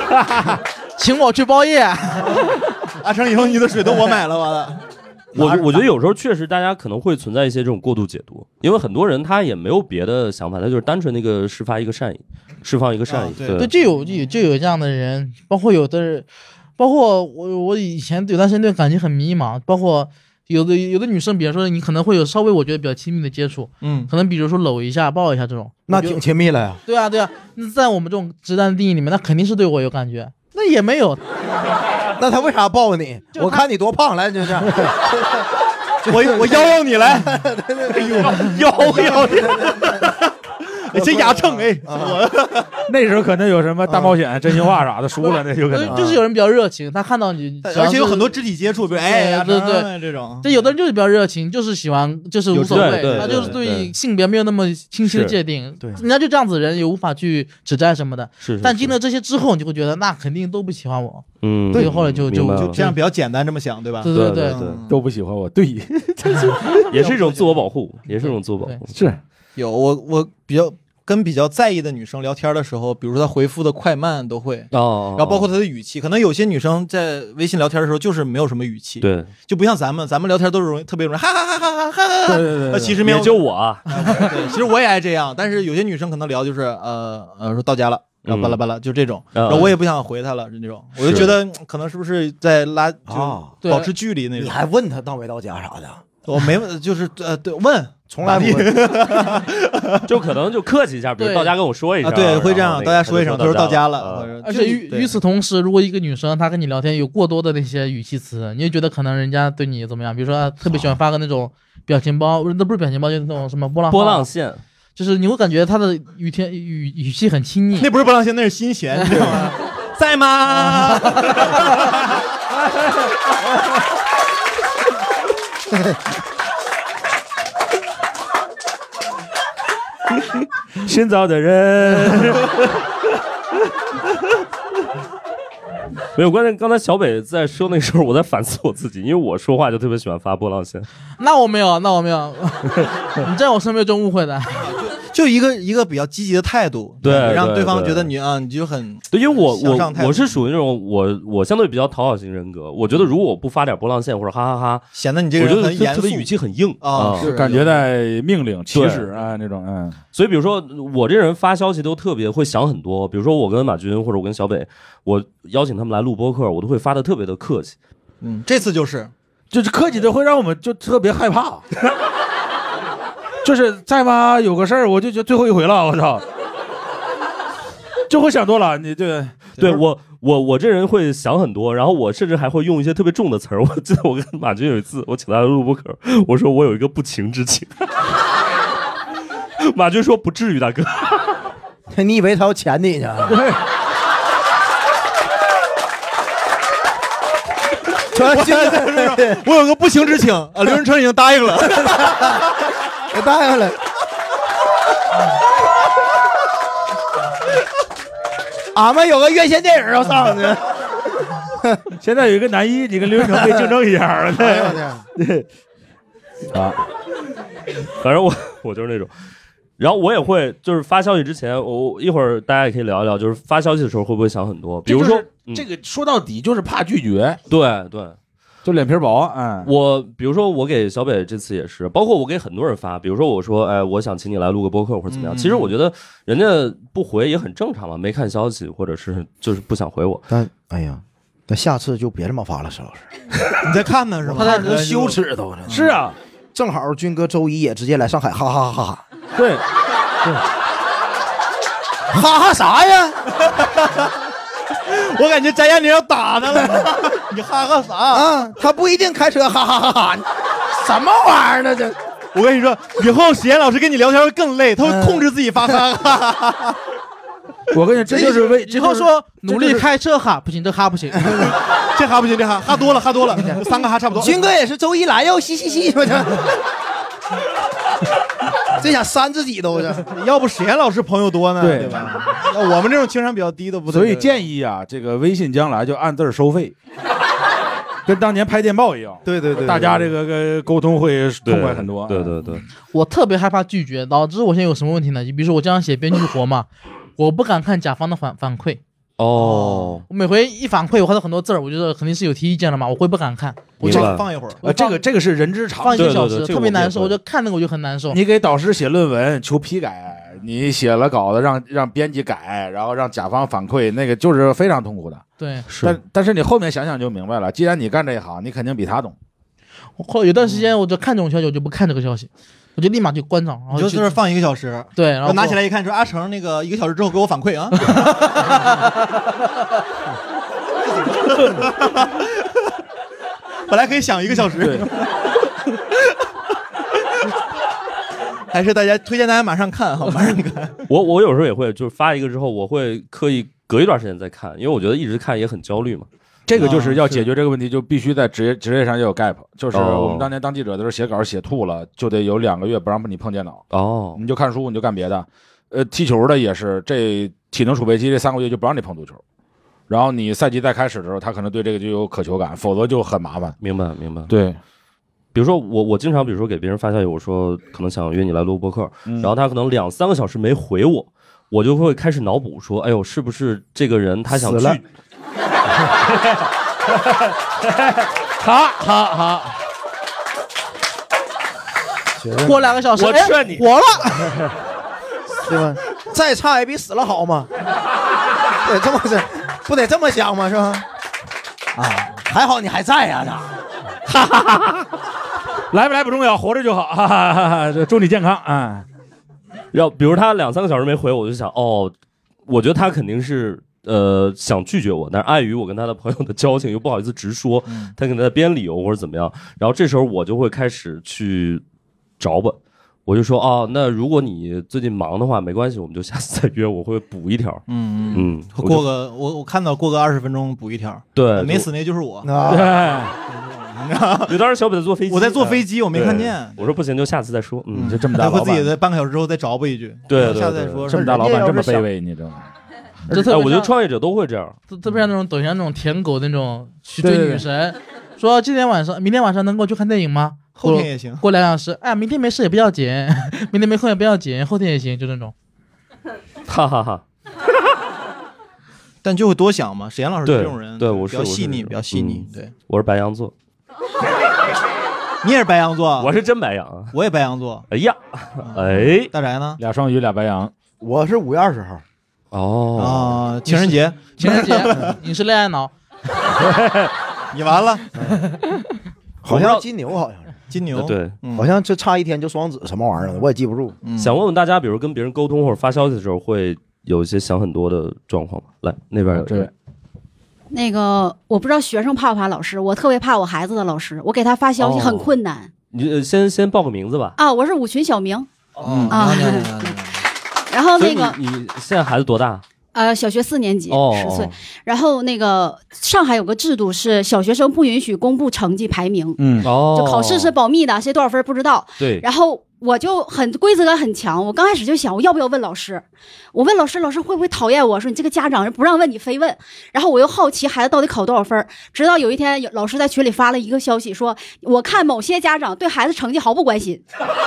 请我去包夜。 阿成以后你的水都我买了，完了。 我我觉得有时候确实大家可能会存在一些这种过度解读，因为很多人他也没有别的想法，他就是单纯那个释发一个善意，释放一个善意。 啊、对, 对, 对，就有就有就有这样的人，包括有的人，包括我我以前有段时间对感情很迷茫，包括有的有的女生，比如说你可能会有稍微我觉得比较亲密的接触， 嗯， 可能比如说搂一下、抱一下这种， 那挺亲密了呀。 对啊对啊，那在我们这种直男的定义里面，那肯定是对我有感觉，那也没有。 那他为啥抱你？我看你多胖，来就是。 我我邀邀你来， 邀邀你， 这牙秤哎， 那时候可能有什么大冒险、真心话啥的输了，那有可能。 就是有人比较热情，他看到你， 而且有很多肢体接触，比如哎， 对对这种。 这有的人就是比较热情，就是喜欢，就是无所谓，他就是对性别没有那么清晰的界定。 对， 人家就这样子的人也无法去指摘什么的。 是。 但经历了这些之后，你就会觉得那肯定都不喜欢我。 嗯， 对，后来就就就这样比较简单，这么想，对吧？ 对对对对， 都不喜欢我，对， 也是一种自我保护，也是一种自我保护。 是有我我比较跟比较在意的女生聊天的时候，比如说她回复的快慢都会哦， 然后包括她的语气，可能有些女生在微信聊天的时候就是没有什么语气， 对， 就不像咱们，咱们聊天都是容易特别容易哈哈哈哈哈哈， 对对对， 其实没有， 也就我啊， 对，其实我也爱这样，但是有些女生可能聊就是呃呃说到家了。然后巴拉巴拉就这种，然后我也不想回他了，是那种，我就觉得可能是不是在拉就保持距离那种。 你还问他到没到家啥的？ 我没问，就是呃对问， 从来不问，就可能就客气一下，比如到家跟我说一声， 对，会这样，到家说一声，他说到家了。 而且与与此同时，如果一个女生她跟你聊天有过多的那些语气词，你就觉得可能人家对你怎么样？比如说她特别喜欢发个那种表情包，那不是表情包，就是那种什么波浪波浪线。 就是你会感觉他的语天语语气很亲昵， 那不是波浪线，那是心弦，你知道吗？在吗？ 新造的人。 没有关键，刚才小北在说那时候，我在反思我自己，因为我说话就特别喜欢发波浪线。 那我没有，那我没有，你在我身边有这种误会的。 就一个一个比较积极的态度， 对， 让对方觉得你啊，你就很对，因为我我我是属于那种我我相对比较讨好型人格，我觉得如果我不发点波浪线或者哈哈哈， 显得你这个人很严肃， 特别语气很硬啊， 就感觉在命令、起使啊那种，嗯。 所以比如说我这人发消息都特别会想很多，比如说我跟马军或者我跟小北，我邀请他们来录播客，我都会发的特别的客气。 嗯，这次就是就是客气的会让我们就特别害怕。就是在吗？有个事儿，我就觉得最后一回了，我操，就会想多了。你对对我我我这人会想很多，然后我甚至还会用一些特别重的词儿。我记得我跟马军有一次，我请他录播客，我说我有一个不情之请，马军说不至于，大哥。 你以为他要钱你呢？ 对。 我, 我有个不情之请啊，刘仁成已经答应了， 我答应了。俺们有个院线电影要上呢， 现在有一个男一，你跟刘仁成可以竞争一下了。对对啊，反正我我就是那种。然后我也会，就是发消息之前，我一会儿大家也可以聊一聊，就是发消息的时候会不会想很多？比如说， 嗯、这个说到底就是怕拒绝， 对对， 就脸皮薄。嗯， 我比如说我给小北这次也是，包括我给很多人发，比如说我说，哎，我想请你来录个播客或者怎么样。嗯、其实我觉得人家不回也很正常嘛，没看消息或者是就是不想回我。 但哎呀，那下次就别这么发了，石老师。 你在看呢是吗？ 他在羞耻都是啊。 正好军哥周一也直接来上海，哈哈哈哈。 对，对， 哈哈啥呀？ 我感觉翟艳你要打他了，你哈哈啥啊？他不一定开车，哈哈哈哈，什么玩意儿呢？这， 我跟你说，以后史岩老师跟你聊天会更累，他会控制自己发哈哈哈哈。 我跟你这就是为以后说努力开车哈，不行，这哈不行， 这哈不行，这哈哈多了，哈多了，三个哈差不多。 军哥也是周一来哟，嘻嘻嘻，我这。这想扇自己都是， 要不史岩老师朋友多呢， 对, 对吧？我们这种情商比较低的不。 所以建议啊，这个微信将来就按字收费，跟当年拍电报一样。 对对 对, 对， 大家这个个沟通会痛快很多。 对对 对, 对， 我特别害怕拒绝，导致我现在有什么问题呢？你比如说我这样写编剧活嘛，我不敢看甲方的反反馈。 哦， 我每回一反馈，我看到很多字儿，我觉得肯定是有提意见了嘛，我会不敢看，我就放一会儿。 呃，这个这个是人之常放一情， 个小时，特别难受， 我我就看那个我就很难受。 你给导师写论文求批改，你写了稿子让让编辑改，然后让甲方反馈，那个就是非常痛苦的。 对， 但但是你后面想想就明白了，既然你干这一行，你肯定比他懂。 后有段时间我就看这种消息，我就不看这个消息，我就立马就关上，然后就在这放一个小时， 对，然后拿起来一看，说阿成那个一个小时之后给我反馈啊。本来可以想一个小时，还是大家推荐大家马上看哈，马上看。 我我有时候也会，就是发一个之后，我会刻意隔一段时间再看，因为我觉得一直看也很焦虑嘛。 这个就是要解决这个问题，就必须在职业职业上要有 gap。就是我们当年当记者的时候，写稿写吐了，就得有两个月不让你碰电脑。 哦， 你就看书，你就干别的。呃，踢球的也是，这体能储备期这三个月就不让你碰足球。然后你赛季再开始的时候，他可能对这个就有渴求感，否则就很麻烦。 明白，明白。 对， 比如说我我经常比如说给别人发消息，我说可能想约你来录播客， 嗯、 然后他可能两三个小时没回我，我就会开始脑补说，哎呦，是不是这个人他想去？ 好好好， 过两个小时， 我劝你、 哎、活了， 对吧？再差也比死了好嘛，得这么是，不得这么想吗？是吧？啊，还好你还在呀、啊， 哈哈哈哈来不来不重要，活着就好，哈哈哈哈！祝你健康啊！ 然后比如他两三个小时没回我，我就想，哦，我觉得他肯定是。呃，想拒绝我，但是碍于我跟他的朋友的交情，又不好意思直说， 嗯、 他可能在编理由或者怎么样。然后这时候我就会开始去找吧，我就说哦，那如果你最近忙的话，没关系，我们就下次再约，我会补一条。 嗯嗯， 过个我我看到过个二十分钟补一条， 对， 没死那就是我。 有当时小北在坐飞机， 我在坐飞机，我没看见。 我说不行，就下次再说。嗯， 就这么大老板， 他会自己在半个小时之后再找补一句。 对，对对下次再说。 这么大老板这么卑微，你知道吗？ 这特别、 哎，我觉得创业者都会这样， 特别像那种抖音那种舔狗那种去追女神，对对对，说今天晚上、明天晚上能够去看电影吗？ 后天也行。 过两小时，哎，明天没事也不要紧，明天没空也不要紧，后天也行，就那种。 哈哈哈。 但就会多想嘛，沈阳老师这种人， 对，我是比较细腻，比较细腻。对， 我是白羊座。 你也是白羊座？ 我是真白羊啊！ 我也白羊座。 哎呀，哎， 大宅呢？ 俩双鱼，俩白羊。 我是五月二十号。 哦啊，情人节， 情人节，你是恋爱脑， 你完了， 好像金牛，好像是金牛， 对， 好像就差一天就双子什么玩意儿的，我也记不住。 想问问大家，比如跟别人沟通或者发消息的时候，会有一些想很多的状况吗？来，那边这位， 那个我不知道学生怕不怕老师，我特别怕我孩子的老师，我给他发消息很困难。 你先先报个名字吧。 啊，我是五群小明。 哦啊。然后那个你现在孩子多大？ 呃，小学四年级， 哦、 十岁。然后那个上海有个制度是小学生不允许公布成绩排名， 嗯， 哦， 就考试是保密的，谁多少分不知道。 对。 然后我就很规则感很强，我刚开始就想我要不要问老师，我问老师，老师会不会讨厌我说你这个家长不让问你非问。然后我又好奇孩子到底考多少分，直到有一天老师在群里发了一个消息说，我看某些家长对孩子成绩毫不关心。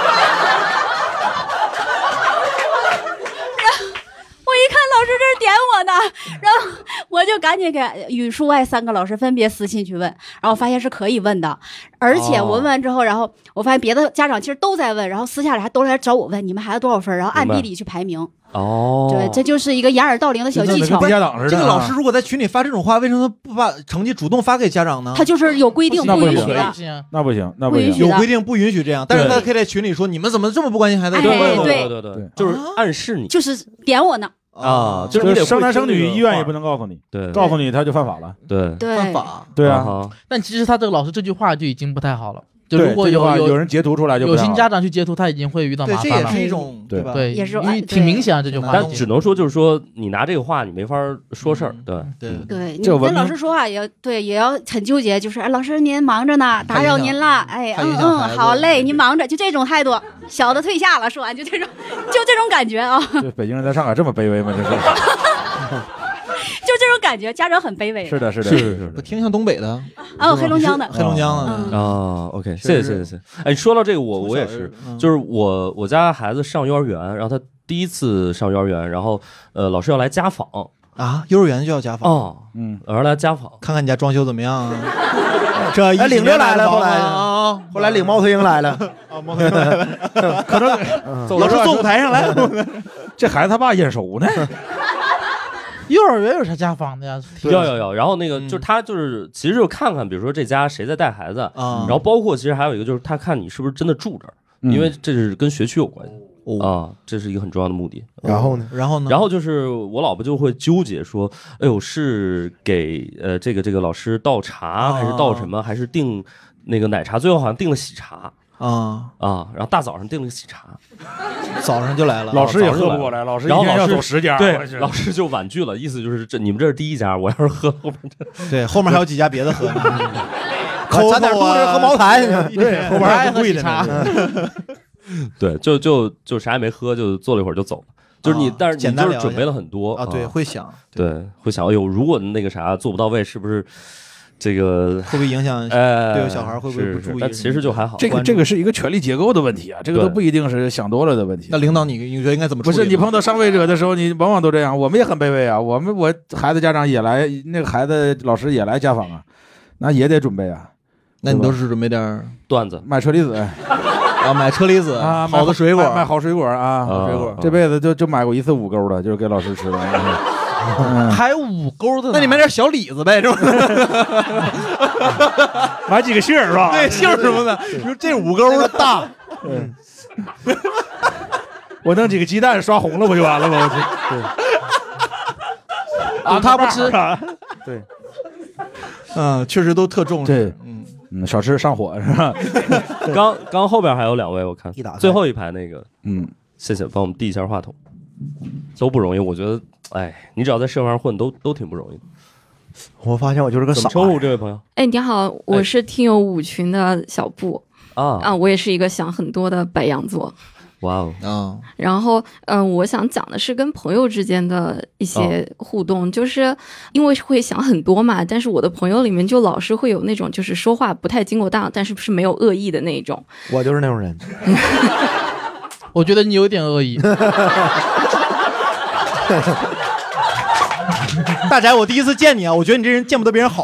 我一看老师这是点我呢，然后我就赶紧给语数外三个老师分别私信去问，然后发现是可以问的，而且我问完之后，然后我发现别的家长其实都在问，然后私下里还都来找我问你们孩子多少分，然后暗地里去排名。 哦， 对，这就是一个掩耳盗铃的小技巧。 跟家长似的。 这个老师如果在群里发这种话，为什么不把成绩主动发给家长呢？ 他就是有规定，不允许的。 那不行，那不行， 有规定不允许这样，但是他可以在群里说你们怎么这么不关心孩子？ 哎、 对对对对对，就是暗示你， 就是点我呢。 啊， 就是你得生男生女，医院也不能告诉你， 对， 告诉你他就犯法了， 对对， 犯法， 对啊。 但其实他这个老师这句话就已经不太好了，就如果有有有人截图出来就有心家长去截图，他已经会遇到麻烦了。 这也是一种对吧？ 对， 也是因为挺明显这句话， 但只能说就是说你拿这个话你没法说事儿，对对对，你跟老师说话也对，也要很纠结，就是哎，老师您忙着呢，打扰您了，哎，嗯嗯，好嘞，您忙着，就这种态度，小的退下了，说完就这种，就这种感觉啊。 对，北京人在上海这么卑微吗？这是。 就这种感觉，家长很卑微。 是的，是的， 是是是， 我听像东北的， 哦，黑龙江的， 黑龙江的啊。OK， 谢谢谢谢谢谢。哎，说到这个，我我也是，就是我我家孩子上幼儿园，然后他第一次上幼儿园，然后呃老师要来家访， 啊，幼儿园就要家访哦， 嗯， 老师来家访， 看看你家装修怎么样啊？这哎领着来了，后来啊， 后来领猫头鹰来了， 啊，猫头鹰来了， 可能老师坐舞台上来， 这孩子他爸眼熟呢。 幼儿园有啥家访的呀？ 要要要，然后那个嗯就是他就是其实就看看，比如说这家谁在带孩子， 啊然后包括其实还有一个就是他看你是不是真的住这儿， 嗯因为这是跟学区有关系哦， 啊，这是一个很重要的目的。 然后呢？ 然后呢？ 然后就是我老婆就会纠结说，哎呦，是给呃这个这个老师倒茶，还是倒什么，还是订那个奶茶？最后好像订了喜茶啊啊，然后大早上订了个喜茶， 早上就来了， 老师也早上就来了喝不过来，老师一天要然后老师走十家， 对我去， 老师就婉拒了，意思就是这你们这是第一家，我要是喝后面这对，后面还有几家别的喝呢， 抠点肚子喝茅台， 对，后面还有贵的呢。 对，就就就啥也没喝，就坐了一会儿就走了。就是你， 啊但是你简单聊一下就是准备了很多啊，对，会想， 对，会想，哎呦，如果那个啥做不到位，是不是这个会不会影响哎， 对小孩会不会不注意？ 是是但其实就还好。 这个这个是一个权力结构的问题啊，这个都不一定是想多了的问题。 那领导你你觉得应该怎么处理？ 不是你碰到上位者的时候，你往往都这样。我们也很卑微啊，我们我孩子家长也来，那个孩子老师也来家访啊，那也得准备啊。 那你都是准备点段子， 买车厘子啊，买车厘子啊， 好的水果， 买好水果啊， 好水果。 这辈子就就买过一次五钩的，就是给老师吃的。 还有五钩的， 那你买点小李子呗，是吧？ 买几个杏儿是吧？ 对，杏儿什么的。你说这五钩大， 嗯，我弄几个鸡蛋刷红了不就完了吗？我去，对。 啊，他不吃， 对， 嗯，确实都特重视。 对，嗯嗯，少吃上火是吧？ 刚刚后边还有两位，我看一打最后一排那个， 嗯， 谢谢，帮我们递一下话筒，都不容易。我觉得，哎，你只要在社会上混，都都挺不容易的。 我发现我就是个傻。 怎么称呼这位朋友？ 哎，你好，我是听友五群的小布啊啊，我也是一个想很多的白羊座。 哇哦啊！ 然后，嗯、呃，我想讲的是跟朋友之间的一些互动，哦、就是因为会想很多嘛，但是我的朋友里面就老是会有那种就是说话不太经过当，但是是没有恶意的那种。 我就是那种人。 我觉得你有点恶意。 大宅，我第一次见你啊，我觉得你这人见不得别人好。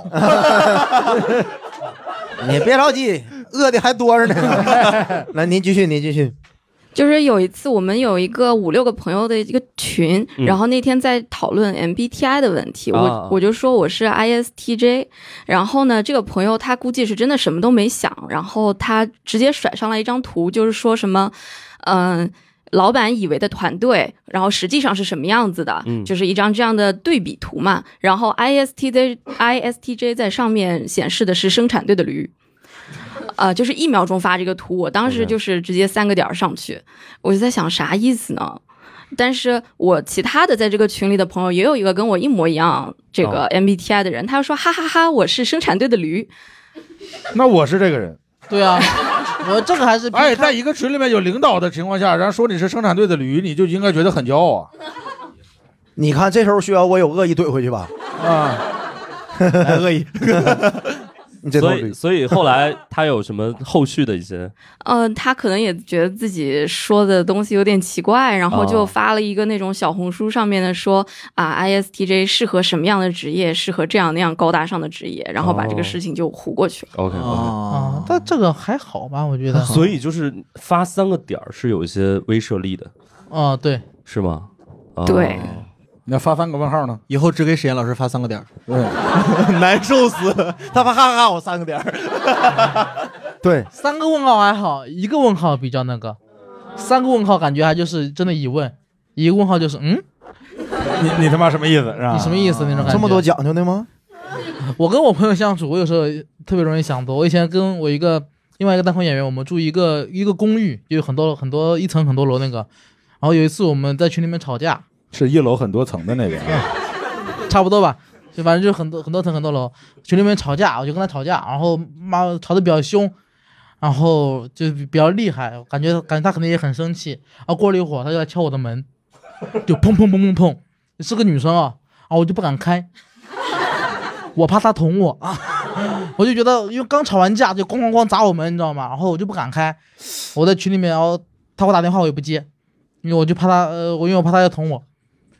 你别着急，饿的还多着呢。来，您继续，您继续。 就是有一次，我们有一个五六个朋友的一个群， 嗯、 然后那天在讨论 M B T I 的问题， 啊、 我我就说我是 I S T J， 然后呢，这个朋友他估计是真的什么都没想，然后他直接甩上来一张图，就是说什么，嗯、呃。老板以为的团队，然后实际上是什么样子的， 嗯、 就是一张这样的对比图嘛。然后 I S T J I S T J 在上面显示的是生产队的驴，呃，就是一秒钟发这个图，我当时就是直接三个点上去， okay. 我就在想啥意思呢？但是我其他的在这个群里的朋友也有一个跟我一模一样这个 M B T I 的人， oh. 他说哈哈哈，我是生产队的驴。 那我是这个人。 对啊。我这个还是哎，在一个群里面有领导的情况下，然后说你是生产队的驴，你就应该觉得很骄傲啊。 你看这时候需要我有恶意怼回去吧？ 啊， 来恶意。你这所以所以后来他有什么后续的一些？ 呃，他可能也觉得自己说的东西有点奇怪，然后就发了一个那种小红书上面的说、哦、啊 ，I S T J 适合什么样的职业，适合这样那样高大上的职业，然后把这个事情就糊过去了。 哦、OK OK 啊，但这个还好吧，我觉得。 所以就是发三个点是有一些威慑力的。 哦、啊，对， 是吗？哦、 对。 你要发三个问号呢？ 以后只给史岩老师发三个点儿， 对， 难受死了。他发哈哈哈，我三个点儿。 对， 三个问号还好，一个问号比较那个，三个问号感觉还就是真的疑问，一个问号就是嗯， 你你他妈什么意思是吧？ 你什么意思那种感觉？ 这么多讲究的吗？ 我跟我朋友相处，我有时候特别容易想多。我以前跟我一个另外一个单口演员，我们住一个一个公寓，就有很多很多一层很多楼那个，然后有一次我们在群里面吵架。 是一楼很多层的那个、 嗯，差不多吧，就反正就很多很多层很多楼，群里面吵架，我就跟他吵架，然后妈吵得比较凶，然后就比较厉害，感觉感觉他肯定也很生气。然后过了一会儿，他就来敲我的门，就砰砰砰砰砰，是个女生啊，啊我就不敢开，我怕她捅我啊，我就觉得因为刚吵完架就咣咣咣砸我门，你知道吗？然后我就不敢开，我在群里面，然后他给我打电话我也不接，因为我就怕他呃，我因为我怕他要捅我。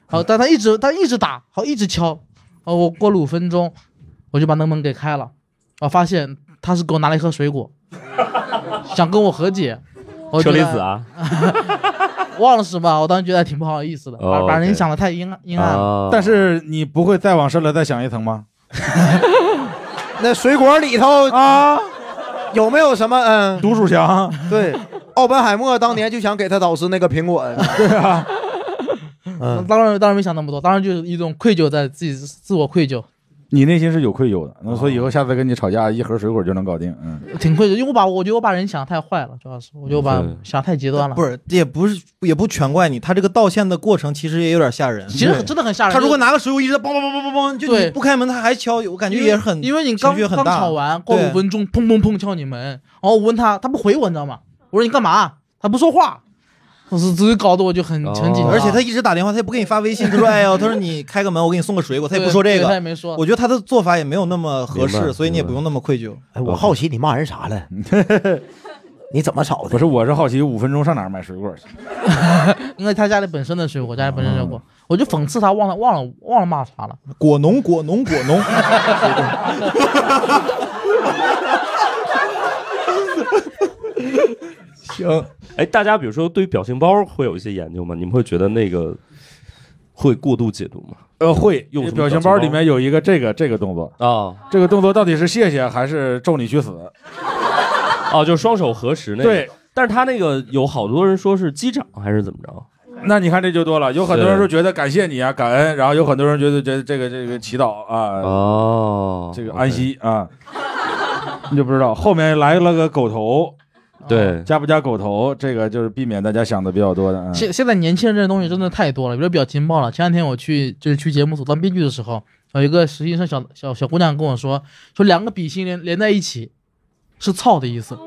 好，但他一直他一直打，好一直敲，哦，我过了五分钟，我就把那个门给开了，我发现他是给我拿了一盒水果，想跟我和解。 车厘子啊， 忘了是吧？我当时觉得还挺不好意思的，把、oh, 把人想的太阴暗阴暗了。 Uh, 但是你不会再往深了再想一层吗？ 那水果里头啊，有没有什么嗯毒鼠强？ 对，奥本海默当年就想给他导师那个苹果。 对啊， 嗯，当然当然没想那么多，当然就是一种愧疚，在自己自我愧疚。 你内心是有愧疚的，那所以以后下次跟你吵架，一盒水果就能搞定。嗯， 挺愧疚，因为我把我觉得我把人想太坏了，主要是我觉得我把想太极端了。 不是，也不是，也不全怪你，他这个道歉的过程其实也有点吓人。 其实真的很吓人。 他如果拿个水果一直梆梆梆梆梆梆，就你不开门他还敲，我感觉也很， 因为你刚刚吵完过五分钟，砰砰砰敲你门，然后我问他，他不回我，你知道吗？我说你干嘛？他不说话。我是自己搞得我就很很紧张， 而且他一直打电话，他也不给你发微信，他说：“哎呀，他说你开个门，我给你送个水果。”他也不说这个， 他也没说。 我觉得他的做法也没有那么合适，所以你也不用那么愧疚。 哎，我好奇你骂人啥了？你怎么吵的？ 不是，我是好奇五分钟上哪儿买水果去？ 因为他家里本身的水果，家里本身水果，我就讽刺他，忘了忘了忘了骂啥了。 果农，果农，果农。 行，哎，大家比如说对于表情包会有一些研究吗？你们会觉得那个会过度解读吗？ 呃，会。 用表情包里面有一个这个这个动作啊、哦， 这个动作到底是谢谢还是咒你去死？ 哦，就是双手合十那个。 对， 但是他那个有好多人说是击掌还是怎么着？ 那你看这就多了，有很多人说觉得感谢你啊，感恩，然后有很多人觉得觉得这个这个祈祷啊， 哦， 这个安息啊，你就不知道后面来了个狗头。 对， 加不加狗头，这个就是避免大家想的比较多的。 现、嗯、现在年轻人这东西真的太多了，比如表情包了。前两天我去就是去节目组当编剧的时候，有一个实习生小小小姑娘跟我说，说两个笔芯连连在一起，是操的意思。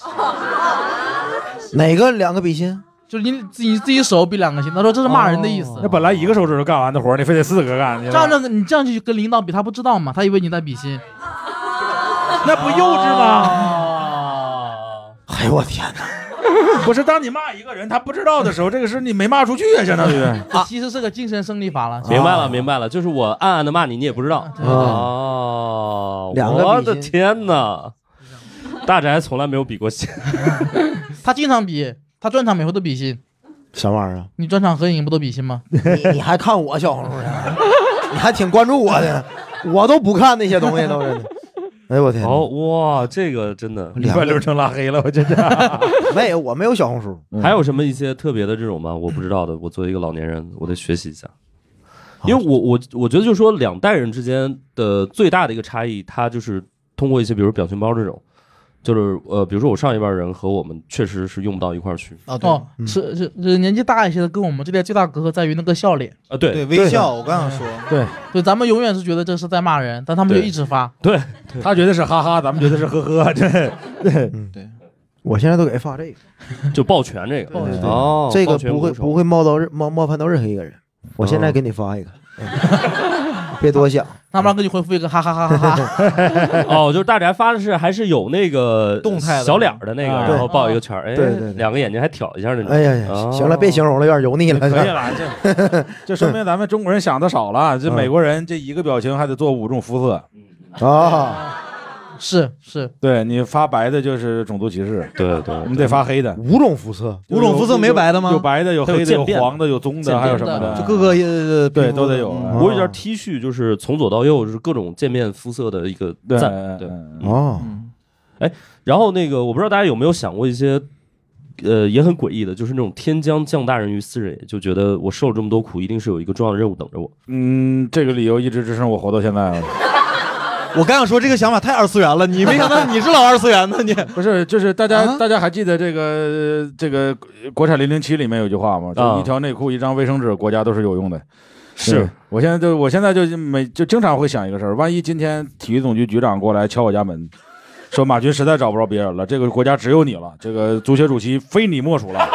哪个两个笔芯？ 就是你自己自己手比两个心，他说这是骂人的意思。 哦、那本来一个手指头干完的活，你非得四个干。 这样这你这样去跟领导比，他不知道吗？他以为你在比心， 那不幼稚吗？ 哎呦我天哪！ 不是，当你骂一个人他不知道的时候，这个是你没骂出去啊，相当于。 啊，其实是个精神胜利法了。 明白了，明白了，就是我暗暗的骂你，你也不知道。哦，我的天哪！大宅从来没有比过心， 他经常比，他专场每回都比心。 什么玩意儿啊？ 你专场合影不都比心吗？ 你你还看我小红书呢？你还挺关注我的，我都不看那些东西都是。哎呦我天！ 哦哇，这个真的把刘成拉黑了，我真的没有，我没有小红书。 还有什么一些特别的这种吗？我不知道的，我作为一个老年人，我得学习一下。因为我我我觉得就是说两代人之间的最大的一个差异，它就是通过一些比如表情包这种，就是呃，比如说我上一辈人和我们确实是用不到一块儿去。 哦，对，哦是是是，年纪大一些的跟我们这代最大隔阂在于那个笑脸啊，对对，微笑。我刚想说， 对对，咱们永远是觉得这是在骂人，但他们就一直发。 对， 他觉得是哈哈，咱们觉得是呵呵。对对嗯对，我现在都给发这个， 就抱拳这个。哦， 这个不会不会冒到冒冒犯到任何一个人。我现在给你发一个。别多想， 那马上给你回复一个哈哈哈哈哈。 哦，就是大宅发的是还是有那个动态小脸的那个，然后抱一个圈，哎， 对对， 两个眼睛还挑一下那种。 哎呀呀，行了，别形容了，有点油腻了。 可以了，这这说明咱们中国人想的少了。这美国人这一个表情还得做五种肤色啊。 是是， 对你发白的就是种族歧视， 对对， 你得发黑的， 五种肤色， 五种肤色没白的吗？ 有白的，有黑的，有黄的，有棕的，还有什么的， 就各个呃对都得有。 我有一件 T 恤，就是从左到右是各种渐变肤色的一个赞，对哦， 哎，然后那个我不知道大家有没有想过一些，呃，也很诡异的，就是那种天将降大任于斯人也，就觉得我受了这么多苦，一定是有一个重要的任务等着我。 嗯，这个理由一直支撑我活到现在了。 我刚想说这个想法太二次元了，你没想到你是老二次元呢，你不是？就是大家、啊、大家还记得这个这个国产零零七里面有句话吗？就一条内裤一张卫生纸，国家都是有用的。 是我现在就我现在就每就经常会想一个事儿，万一今天体育总局局长过来敲我家门，说马军实在找不着别人了，这个国家只有你了，这个足协主席非你莫属了。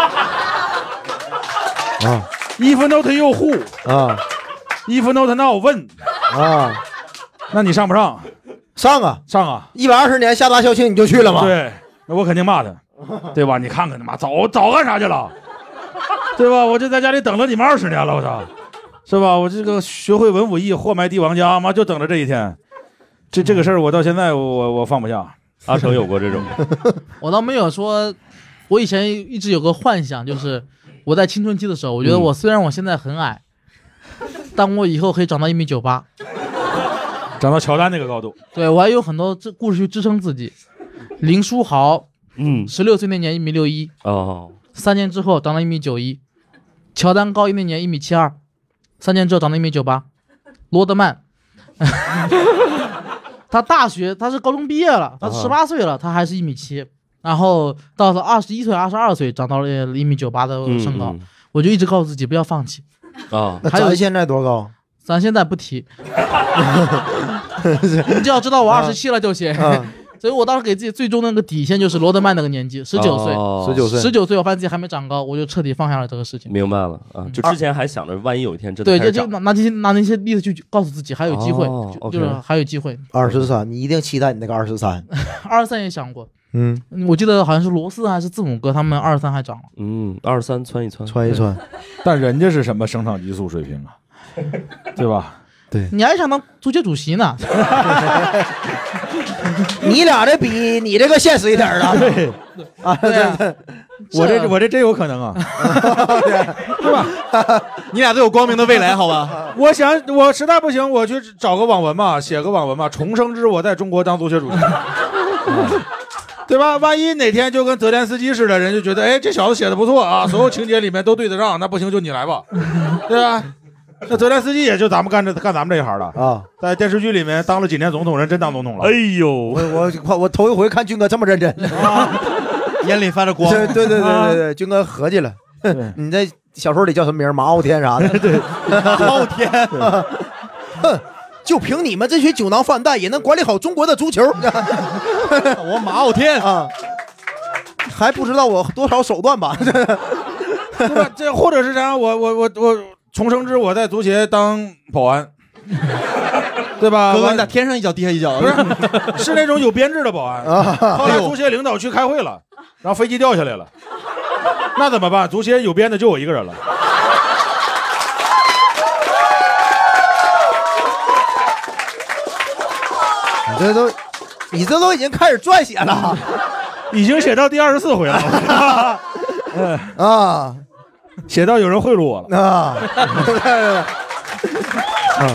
啊 ，If not you who 啊 ，If not now when 啊。 那你上不上？ 上啊， 上啊！ 一百二十年下大校庆你就去了吗？ 对，那我肯定骂他，对吧？你看看他妈早早干啥去了，对吧？我就在家里等了你们二十年了，我操！ 是吧？我这个学会文武艺，祸埋帝王家嘛，就等着这一天。这这个事儿，我到现在我我放不下。 阿成有过这种？ 我倒没有说，我以前一直有个幻想，就是我在青春期的时候，我觉得我虽然我现在很矮，嗯、但我以后可以长到一米九八， 长到乔丹那个高度。 对我还有很多故事去支撑自己。林书豪， 嗯， 十六岁那年一米六一， 哦， 三年之后长到一米九一。乔丹高一那年一米七二，三年之后长到一米九八。罗德曼，他大学他是高中毕业了，他十八岁了，他还是一米七。然后到了二十一岁、二十二岁，长到了一米九八的身高。嗯嗯、我就一直告诉自己不要放弃。 啊， 那咱现在多高？ 咱现在不提，你只要知道我二十七了就行。啊所以我当时给自己最终那个底线就是罗德曼那个年纪，十九岁， 十九岁， 十九岁，我发现自己还没长高，我就彻底放下了这个事情。 明白了啊，就之前还想着万一有一天真的对，就就拿那些拿那些例子去告诉自己还有机会， 哦、 就, 就是还有机会。 二十三，你一定期待你那个二十三。 二十三也想过， 嗯， 我记得好像是罗斯还是字母哥他们二十三还长了。 嗯，二十三窜一窜， 窜一窜， 但人家是什么生长激素水平啊？对吧？ 对， 你还想当足协主席呢？ 你俩这比你这个现实一点了。 对啊， 对啊， 我这我这真有可能啊，对吧？ 你俩都有光明的未来，好吧？ 我想，我实在不行，我去找个网文嘛，写个网文嘛，重生之我在中国当足协主席，对吧？万一哪天就跟泽连斯基似的，人就觉得，哎，这小子写的不错啊，所有情节里面都对得上，那不行就你来吧，对吧？那泽连斯基也就咱们干这干咱们这一行的啊， 在电视剧里面当了几年总统，人真当总统了。 哎呦， 我我我头一回看军哥这么认真， 啊、眼里发着光。 对对对对对对，军哥合计了，你在小说里叫什么名？马傲天啥的？ 对，马傲天。 哼，就凭你们这群酒囊饭袋，也能管理好中国的足球？ 我马傲天啊，还不知道我多少手段吧？ 对吧？这或者是啥？我我我我。重生之我在足协当保安，对吧？ 哥哥，你咋天上一脚地下一脚？ 不是，是那种有编制的保安。后来足协领导去开会了，然后飞机掉下来了，那怎么办？足协有编的就我一个人了。 你这都，你这都已经开始撰写了， 已经写到第二十四回了。 啊。 写到有人贿赂我了啊！啊，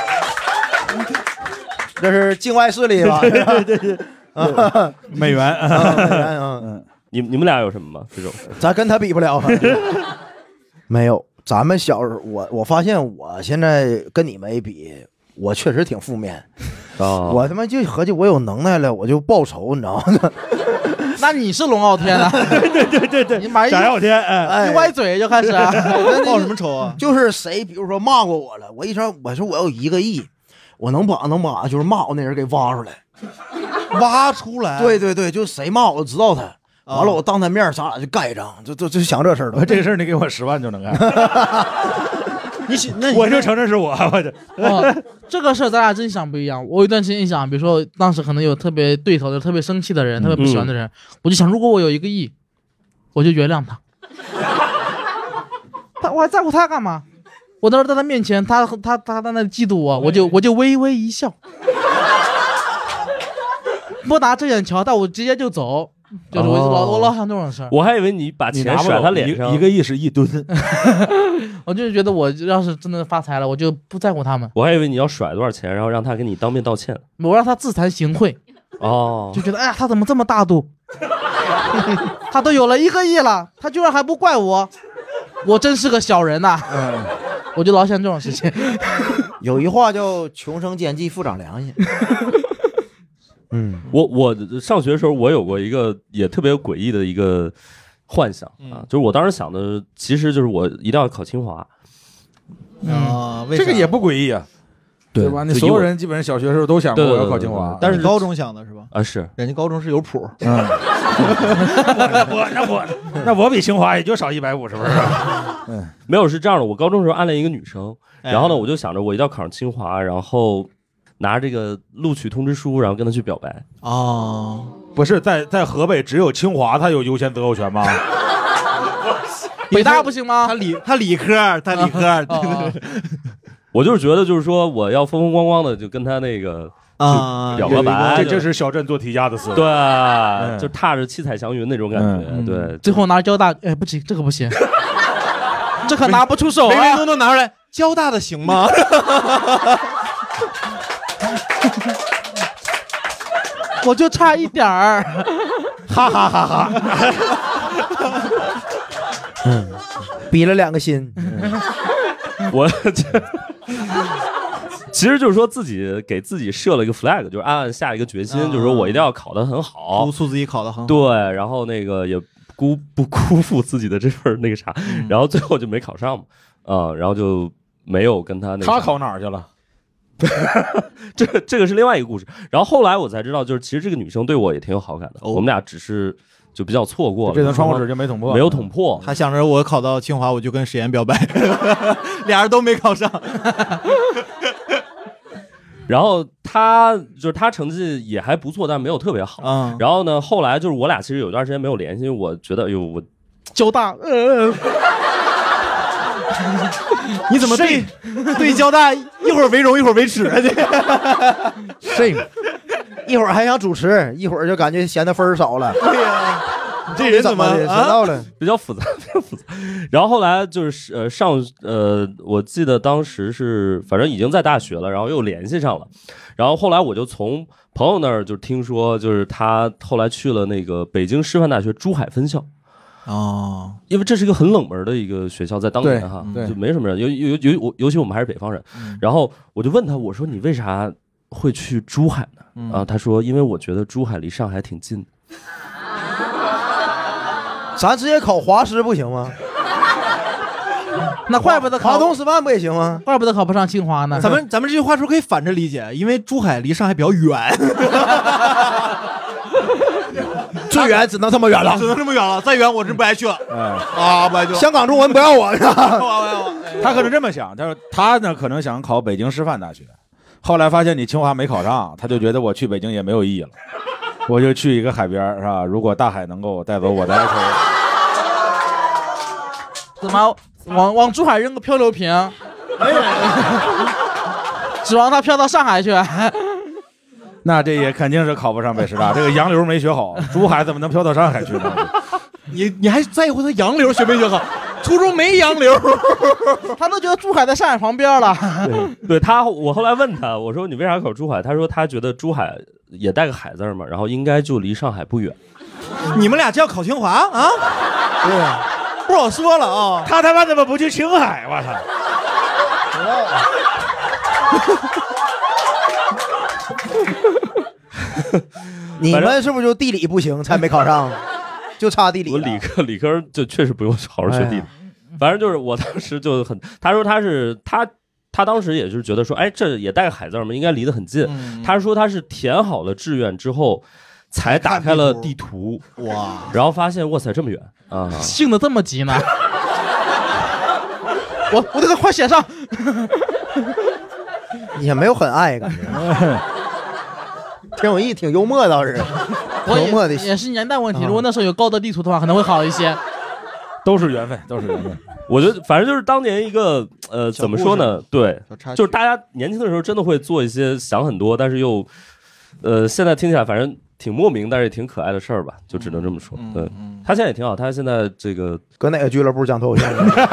这是境外势力吧？ 对对对对，啊、美元啊，美元啊！嗯，你你们俩有什么吗？这种咱跟他比不了。没有，咱们小时候，我我发现我现在跟你们一比，我确实挺负面啊！ 我他妈就合计我有能耐了，我就报仇，你知道吗？ 那你是龙傲天啊？ 对对对对对， 你马翟傲天，哎， 一歪嘴就开始啊， 报什么仇啊？ 就是谁，比如说骂过我了，我一说我说我有一个亿，我能把能把就是骂我那人给挖出来， 挖出来。 对对对，就谁骂我知道他，完了我当他面咱俩就干一仗，就就就想这事儿了。 这个事儿你给我十万就能干。 你那我就承认是我，我就、 哦、这个事儿咱俩真想不一样。我有一段时间想，比如说当时可能有特别对头的、特别生气的人、特别不喜欢的人，嗯、我就想，如果我有一个亿，我就原谅他。他我还在乎他干嘛？我当时在他面前，他他他在那嫉妒我，我就我就微微一笑，不拿正眼瞧他，我直接就走。就是我老、哦、我老想这种事儿， 我还以为你把钱甩他脸上， 一个亿是一吨。 我就是觉得我要是真的发财了，我就不在乎他们。 我还以为你要甩多少钱，然后让他给你当面道歉。 我让他自惭形秽。 哦， 就觉得哎呀，他怎么这么大度？他都有了一个亿了，他居然还不怪我，我真是个小人呐、啊！嗯，我就老想这种事情。 有一话叫“穷生奸计，富长良心”。 嗯，我我上学的时候，我有过一个也特别诡异的一个幻想啊，嗯、就是我当时想的，其实就是我一定要考清华。 啊、嗯， 这个也不诡异啊，对, 对吧？你所有人基本上小学时候都想过我要考清华， 但是高中想的是吧？ 啊，是， 人家高中是有谱。 嗯，那我那我那我比清华也就少一百五，是不是？ 嗯，没有，是这样的，我高中时候暗恋一个女生，然后呢，我就想着我一定要考上清华，然后。拿着这个录取通知书，然后跟他去表白。 哦，不是在在河北只有清华它有优先择偶权吗？ 北大不行吗？ 他理他理科，他理科。 哦、 我就是觉得，就是说我要风风光光的就跟他那个啊表个白， 这就是小镇做题家的思维。 对、嗯，就踏着七彩祥云那种感觉。嗯、对， 最后拿交大，哎，不行，这个不行，这可拿不出手啊！ 唯唯诺诺拿出来，交大的行吗？ 我就差一点儿， 哈哈哈哈。嗯，比了两个心。 嗯、我这其实就是说自己给自己设了一个 flag， 就是暗暗下一个决心，啊、就是说我一定要考得很好， 督促自己考得很好。 对，然后那个也辜不辜负自己的这份那个啥，嗯、然后最后就没考上嘛，啊、嗯，然后就没有跟他那个。 他考哪儿去了？ 这个这个是另外一个故事。然后后来我才知道，就是其实这个女生对我也挺有好感的，哦、我们俩只是就比较错过了， 这层窗户纸就没捅破， 没有捅破。 他想着我考到清华，我就跟史岩表白，俩人都没考上。 然后他就是他成绩也还不错，但没有特别好。嗯。然后呢，后来就是我俩其实有段时间没有联系，因为我觉得，哎呦，我交大，呃。 你怎么对对交大一会儿为荣一会儿为耻啊？这是，一会儿还想主持，一会儿就感觉嫌他分儿少了。 对呀、啊，你这人怎么知道了？ 比较复杂，比较复杂。然后后来就是呃上呃，我记得当时是反正已经在大学了，然后又联系上了。然后后来我就从朋友那儿就听说，就是他后来去了那个北京师范大学珠海分校。 哦， 因为这是一个很冷门的一个学校，在当年哈，就没什么人，尤尤尤尤尤其我们还是北方人。嗯、然后我就问他，我说你为啥会去珠海呢？嗯、啊，他说因为我觉得珠海离上海挺近的。 咱直接考华师不行吗？ 那怪不得考华东师范不也行吗？ 怪不得考不上清华呢。 咱们咱们这句话是不是可以反着理解？因为珠海离上海比较远。 最远只能这么远了， 只能这么远了，再远我真不爱去了。 嗯啊，不爱去了。 香港中文不要我， 他可能这么想，他说他呢可能想考北京师范大学，后来发现你清华没考上，他就觉得我去北京也没有意义了，我就去一个海边，是吧？如果大海能够带走我的哀愁， 怎么往往珠海扔个漂流瓶，指望他飘到上海去。 那这也肯定是考不上北师大，这个洋流没学好，珠海怎么能飘到上海去呢？ 你你还在乎他洋流学没学好？初中没洋流， 他都觉得珠海在上海旁边了。 对，对他，我后来问他，我说你为啥考珠海？他说他觉得珠海也带个海字嘛，然后应该就离上海不远。 你们俩这样考清华啊？对，不好说了啊。 他他妈怎么不去青海？我操！ 你们是不是就地理不行才没考上？就差地理。 我理科理科就确实不用好好学地理，哎、反正就是我当时就很，他说他是他他当时也就是觉得说，哎，这也带个海字嘛，应该离得很近。嗯、他说他是填好了志愿之后，才打开了地图，哇，然后发现哇塞这么远啊， 性子这么急呢？我我这个快写上。 也没有很爱感觉。挺有意，挺幽默倒是，幽默的也是年代问题。如果那时候有高德地图的话，可能会好一些。 都是缘分，都是缘分。 我觉得反正就是当年一个呃，怎么说呢？对，就是大家年轻的时候真的会做一些想很多，但是又呃，现在听起来反正挺莫名，但是也挺可爱的事儿吧，就只能这么说。对，他现在也挺好，他现在这个搁哪个俱乐部讲脱口秀？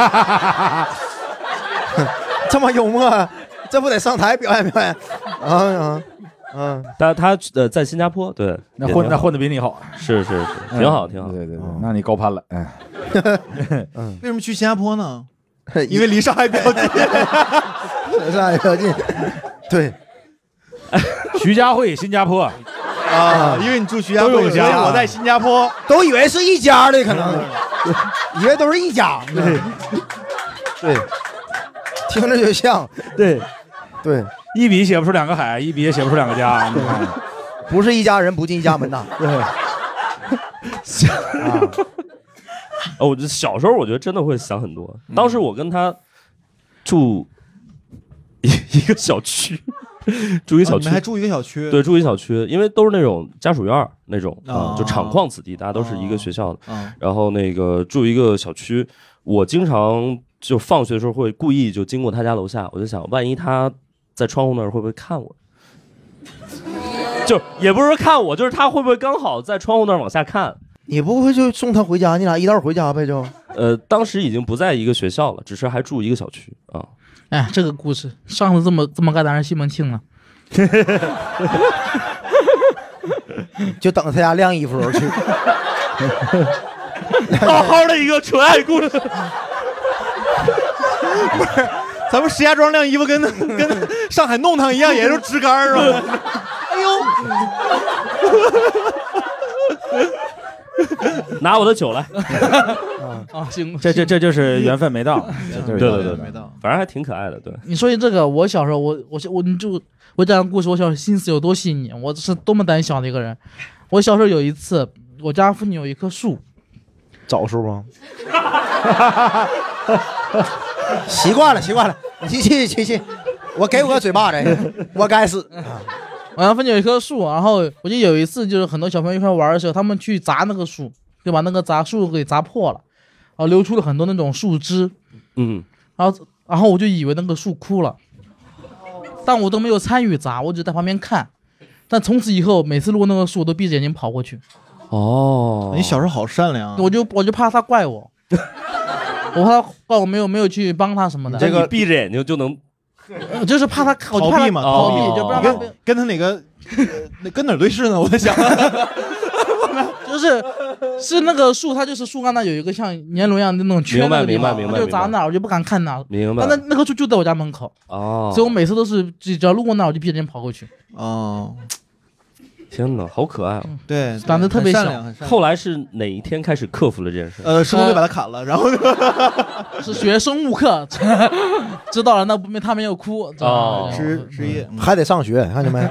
这么幽默，这不得上台表演表演？啊啊！ 嗯，但他呃在新加坡，对， 那混那混的比你好， 是是是，挺好挺好， 对对对，那你高攀了，哎， 嗯，为什么去新加坡呢？因为离上海比较近， 离上海比较近，对， 徐家汇新加坡啊，因为你住徐家汇，所以我在新加坡， 都以为是一家的，可能以为都是一家，对对，听着就像，对对。 一笔写不出两个海，一笔也写不出两个家， 不是一家人不进一家门呐。对，啊， 哦，我小时候我觉得真的会想很多。当时我跟他住一一个小区， 住一小区， 哦、你们还住一个小区？ 对，住一小区，因为都是那种家属院那种啊、 哦呃，就厂矿子弟，大家都是一个学校的。 哦、 然后那个住一个小区，我经常就放学的时候会故意就经过他家楼下，我就想，万一他在窗户那儿会不会看我？就也不是说看我，就是他会不会刚好在窗户那儿往下看？ 你不会就送他回家，你俩一道回家呗？就呃，当时已经不在一个学校了，只是还住一个小区啊。 哎，这个故事上次这么这么干，当然西门庆了。 就等他家晾衣服去。 好好的一个纯爱故事。不是，咱们石家庄晾衣服跟跟上海弄堂一样，也是支杆是吧？哎呦！ 拿我的酒来。 啊，行， 这这这就是缘分没到。 对对对， 没到， 反正还挺可爱的。对， 你说起这个，我小时候，我我我你就我讲个故事，我小时候心思有多细腻，我是多么胆小的一个人。我小时候有一次，我家附近有一棵树， 枣树吗？习惯了，习惯了，你去去去去，我给我个嘴巴子，我该死。 我家附近有一棵树，然后我就有一次，就是很多小朋友一块玩的时候，他们去砸那个树，就把那个砸树给砸破了，然后流出了很多那种树枝， 嗯， 然后然后我就以为那个树枯了，但我都没有参与砸，我只在旁边看。但从此以后，每次路过那个树，我都闭着眼睛跑过去。 哦， 你小时候好善良啊！ 我就我就怕他怪我，我怕他怪我没有没有去帮他什么的。 这个闭着眼睛就能。 就是怕他逃避嘛， 逃避，就不让他跟跟他哪个那跟哪儿对视呢？我在想， 就是是那个树，它就是树干那有一个像年轮一样的那种圈， 明白明白明白， 就砸那儿，我就不敢看那。 明白。 但那那棵树就在我家门口， 哦， 所以我每次都是只要路过那儿，我就闭着眼跑过去。 哦， 天哪，好可爱哦！ 对， 胆子特别小。 后来是哪一天开始克服了这件事？ 呃，师傅就把他砍了，然后是学生物课，知道了，那不没他没有哭哦， 职职业还得上学，看见没？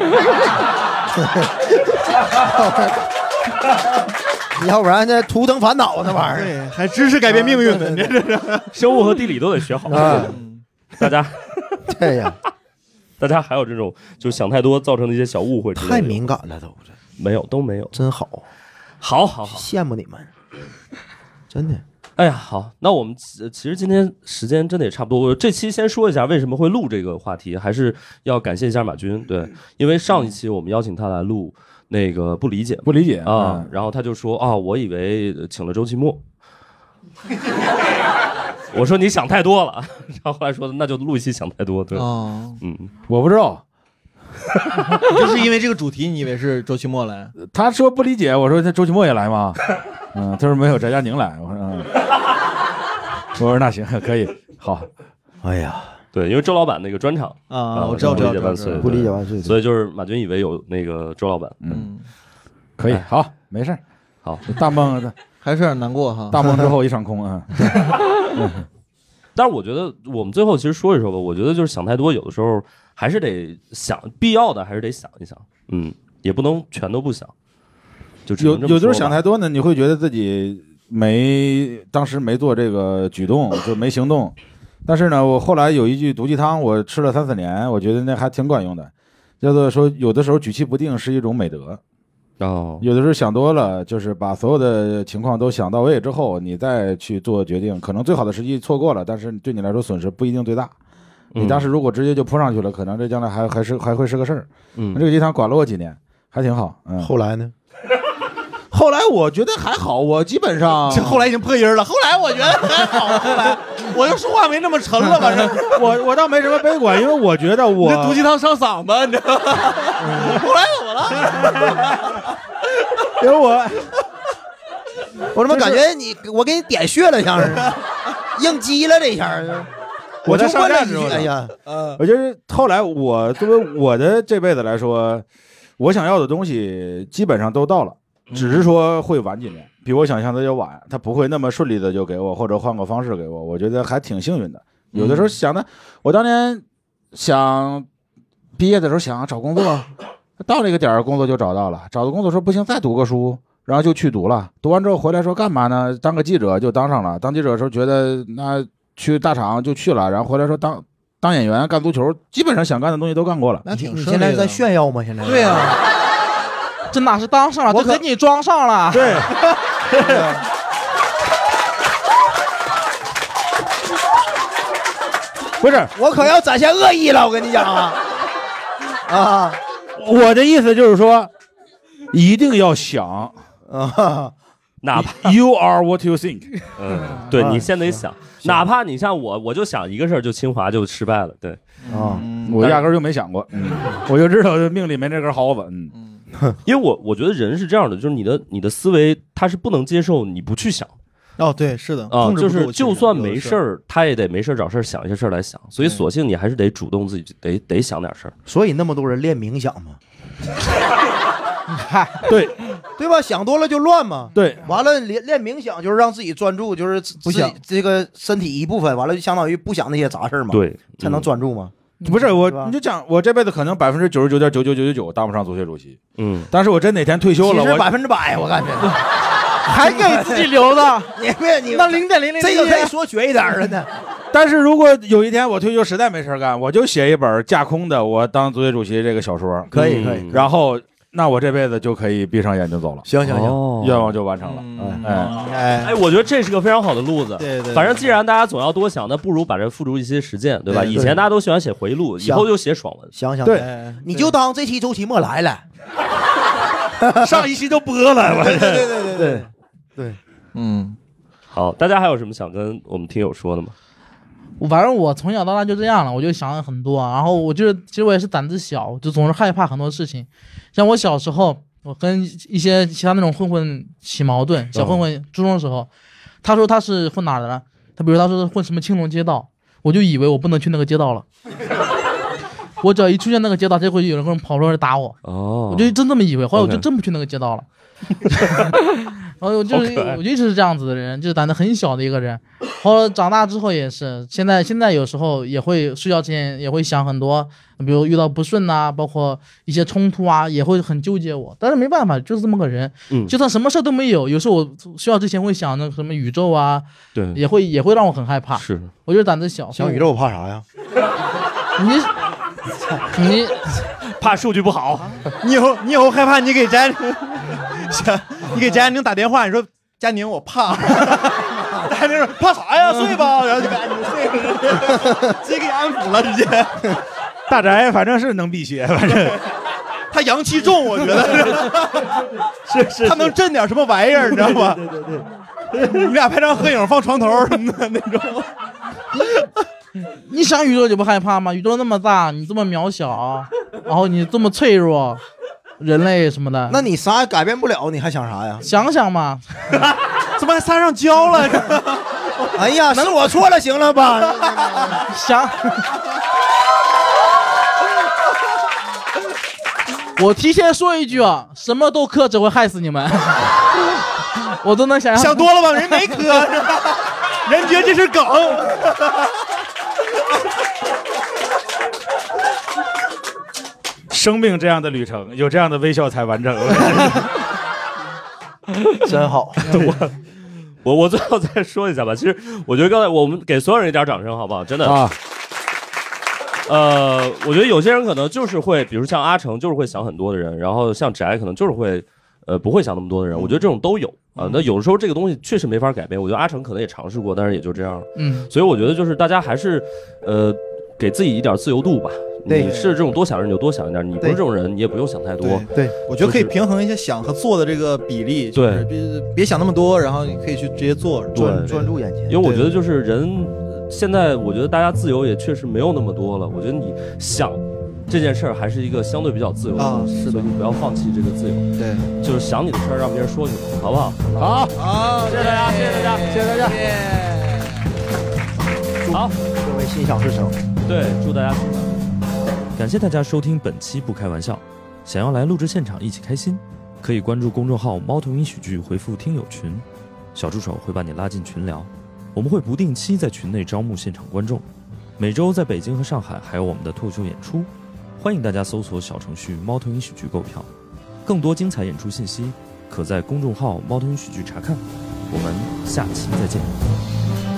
要不然这图腾烦恼那玩意儿， 对，还知识改变命运呢，这是生物和地理都得学好。大家， 对呀。 大家还有这种就是想太多造成的一些小误会， 太敏感了都， 没有都没有， 真好， 好好好， 羡慕你们，真的。 哎呀，好，那我们其实今天时间真的也差不多，我这期先说一下为什么会录这个话题，还是要感谢一下马军，对，因为上一期我们邀请他来录那个不理解不理解啊、 嗯， 然后他就说啊，我以为请了周奇墨。我说你想太多了，然后后来说那就录一期想太多，对， 哦， 嗯， 我不知道， 就是因为这个主题，你以为是周奇墨来？ 他说不理解，我说那周奇墨也来吗？嗯，他说没有，翟佳宁来，我说嗯，我说那行可以，好， 哎呀， 对，因为周老板那个专场啊，我知道， 不理解万岁， 不理解万岁， 所以就是马军以为有那个周老板， 嗯，可以，好，没事， 好， 大梦还是有点难过哈， 大梦之后一场空啊。 但是我觉得我们最后其实说一说吧，我觉得就是想太多，有的时候还是得想，必要的还是得想一想，嗯，也不能全都不想。就有有的时候想太多呢，你会觉得自己没当时没做这个举动，就没行动。但是呢，我后来有一句毒鸡汤，我吃了三四年，我觉得那还挺管用的，叫做说有的时候举棋不定是一种美德。 哦， 有的时候想多了，就是把所有的情况都想到位之后，你再去做决定，可能最好的时机错过了，但是对你来说损失不一定最大。你当时如果直接就扑上去了，可能这将来还还是还会是个事儿。 嗯， 这个鸡汤管了我几年，还挺好。嗯， 后来呢？ 后来我觉得还好，我基本上这后来已经破音了。后来我觉得还好，后来我就说话没那么沉了，反正我我倒没什么悲观，因为我觉得我这毒鸡汤上嗓子，你知道吗？后来怎么了？ 因为我我怎么感觉你我给你点穴了，像是应激了这一下。 我就问了一句， 哎呀， 呃，我觉得后来我作为我的这辈子来说，我想要的东西基本上都到了。只是说会晚几年，比我想象的要晚，他不会那么顺利的就给我，或者换个方式给我，我觉得还挺幸运的。有的时候想的，我当年想毕业的时候想找工作，到那个点儿工作就找到了，找到工作说不行再读个书，然后就去读了，读完之后回来说干嘛呢？当个记者就当上了，当记者的时候觉得那去大厂就去了，然后回来说当当演员、干足球，基本上想干的东西都干过了。 那挺你现在在炫耀吗？现在对呀、啊， 这哪是当上了，我给你装上了。 对。不是， 我可要展现恶意了，我跟你讲啊！啊， 我的意思就是说，一定要想啊， 哪怕 you are what you think， 嗯，对你先得想，哪怕你像我，我就想一个事儿，就清华就失败了，对， 啊，我压根儿就没想过，嗯，我就知道命里没这根蒿子，嗯， 因为我我觉得人是这样的，就是你的你的思维他是不能接受你不去想。 哦，对，是的， 啊，就是就算没事儿，他也得没事儿找事儿想一些事儿来想，所以索性你还是得主动自己得得想点事儿。 所以那么多人练冥想嘛， 对对吧？想多了就乱嘛。 对， 完了练练冥想就是让自己专注，就是不想这个身体一部分，完了就相当于不想那些杂事嘛， 对， 才能专注嘛。 不是我，你就讲我这辈子可能百分之九十九点九九九九九当不上足协主席， 嗯， 但是我真哪天退休了， 我百分之百，我感觉。 还给自己留的， 你别你那零点零零， 这个可以说绝一点了呢。 但是如果有一天我退休实在没事干，我就写一本架空的我当足协主席这个小说， 可以可以。 然后那我这辈子就可以闭上眼睛走了。 行行行， 愿望就完成了。 哎哎哎，我觉得这是个非常好的路子。 对对。 反正既然大家总要多想，那不如把这付诸一些实践，对吧？以前大家都喜欢写回忆录，以后就写爽文。 想想对， 你就当这期周奇墨来了， 上一期都播了。我对对对对对对。 嗯， 好，大家还有什么想跟我们听友说的吗？ 反正我从小到大就这样了，我就想了很多，然后我就是其实我也是胆子小，就总是害怕很多事情。像我小时候，我跟一些其他那种混混起矛盾，小混混初中的时候，他说他是混哪的呢？他比如他说是混什么青龙街道，我就以为我不能去那个街道了。我只要一出现那个街道，就会有人跑出来打我。 哦， 我就真这么以为，后来我就真不去那个街道了。然后我就是我就一直是这样子的人，就是胆子很小的一个人。后来长大之后也是，现在现在有时候也会睡觉前也会想很多，比如遇到不顺啊，包括一些冲突啊，也会很纠结我。但是没办法，就是这么个人。 嗯， 就算什么事都没有，有时候我睡觉之前会想那什么宇宙啊， 对， 也会也会让我很害怕。 是， 我就是胆子小。 想宇宙我怕啥呀？ 你你怕数据不好， 你以后你以后害怕，你给翟，你给翟宁打电话，你说佳宁我怕，佳宁说怕啥呀，睡吧，然后就赶紧睡了，直接给安抚了，直接。 大宅反正是能辟邪，反正他阳气重，我觉得是是， 他能镇点什么玩意儿，你知道吗？ 对对对对， 你俩拍张合影放床头什么的那种。 你想宇宙就不害怕吗？宇宙那么大，你这么渺小，然后你这么脆弱，人类什么的， 那你啥也改变不了，你还想啥呀？ 想想嘛， 怎么还撒上胶了？ 哎呀，是我错了，行了吧？ 想，我提前说一句啊，什么都磕只会害死你们。我都能想象。 想多了吧？人没磕，人觉得这是梗。 生命这样的旅程，有这样的微笑才完整。 真好。 我我我最后再说一下吧。其实我觉得刚才我们给所有人一点掌声，好不好？真的。啊呃，我觉得有些人可能就是会，比如像阿成，就是会想很多的人，然后像翟可能就是会，呃，不会想那么多的人。我觉得这种都有啊。那有的时候这个东西确实没法改变。我觉得阿成可能也尝试过，但是也就这样了。 嗯。 所以我觉得就是大家还是，呃，给自己一点自由度吧。你是这种多想的人就多想一点，你不是这种人，你也不用想太多。 对，我觉得可以平衡一下想和做的这个比例。 对， 别别想那么多，然后你可以去直接做， 专专注眼前。 因为我觉得就是人。现在我觉得大家自由也确实没有那么多了。我觉得你想这件事儿还是一个相对比较自由的， 啊，是的， 所以你不要放弃这个自由。 对， 就是想你的事儿，让别人说去，好不好？ 好， 好， 谢谢大家，谢谢大家， 谢谢大家。 好， 各位心想事成。 对，祝大家平安。 感谢大家收听本期不开玩笑。想要来录制现场一起开心，可以关注公众号猫头鹰喜剧，回复听友群，小助手会把你拉进群聊。我们会不定期在群内招募现场观众，每周在北京和上海还有我们的脱口秀演出，欢迎大家搜索小程序猫头鹰喜剧购票。更多精彩演出信息可在公众号猫头鹰喜剧查看。我们下期再见。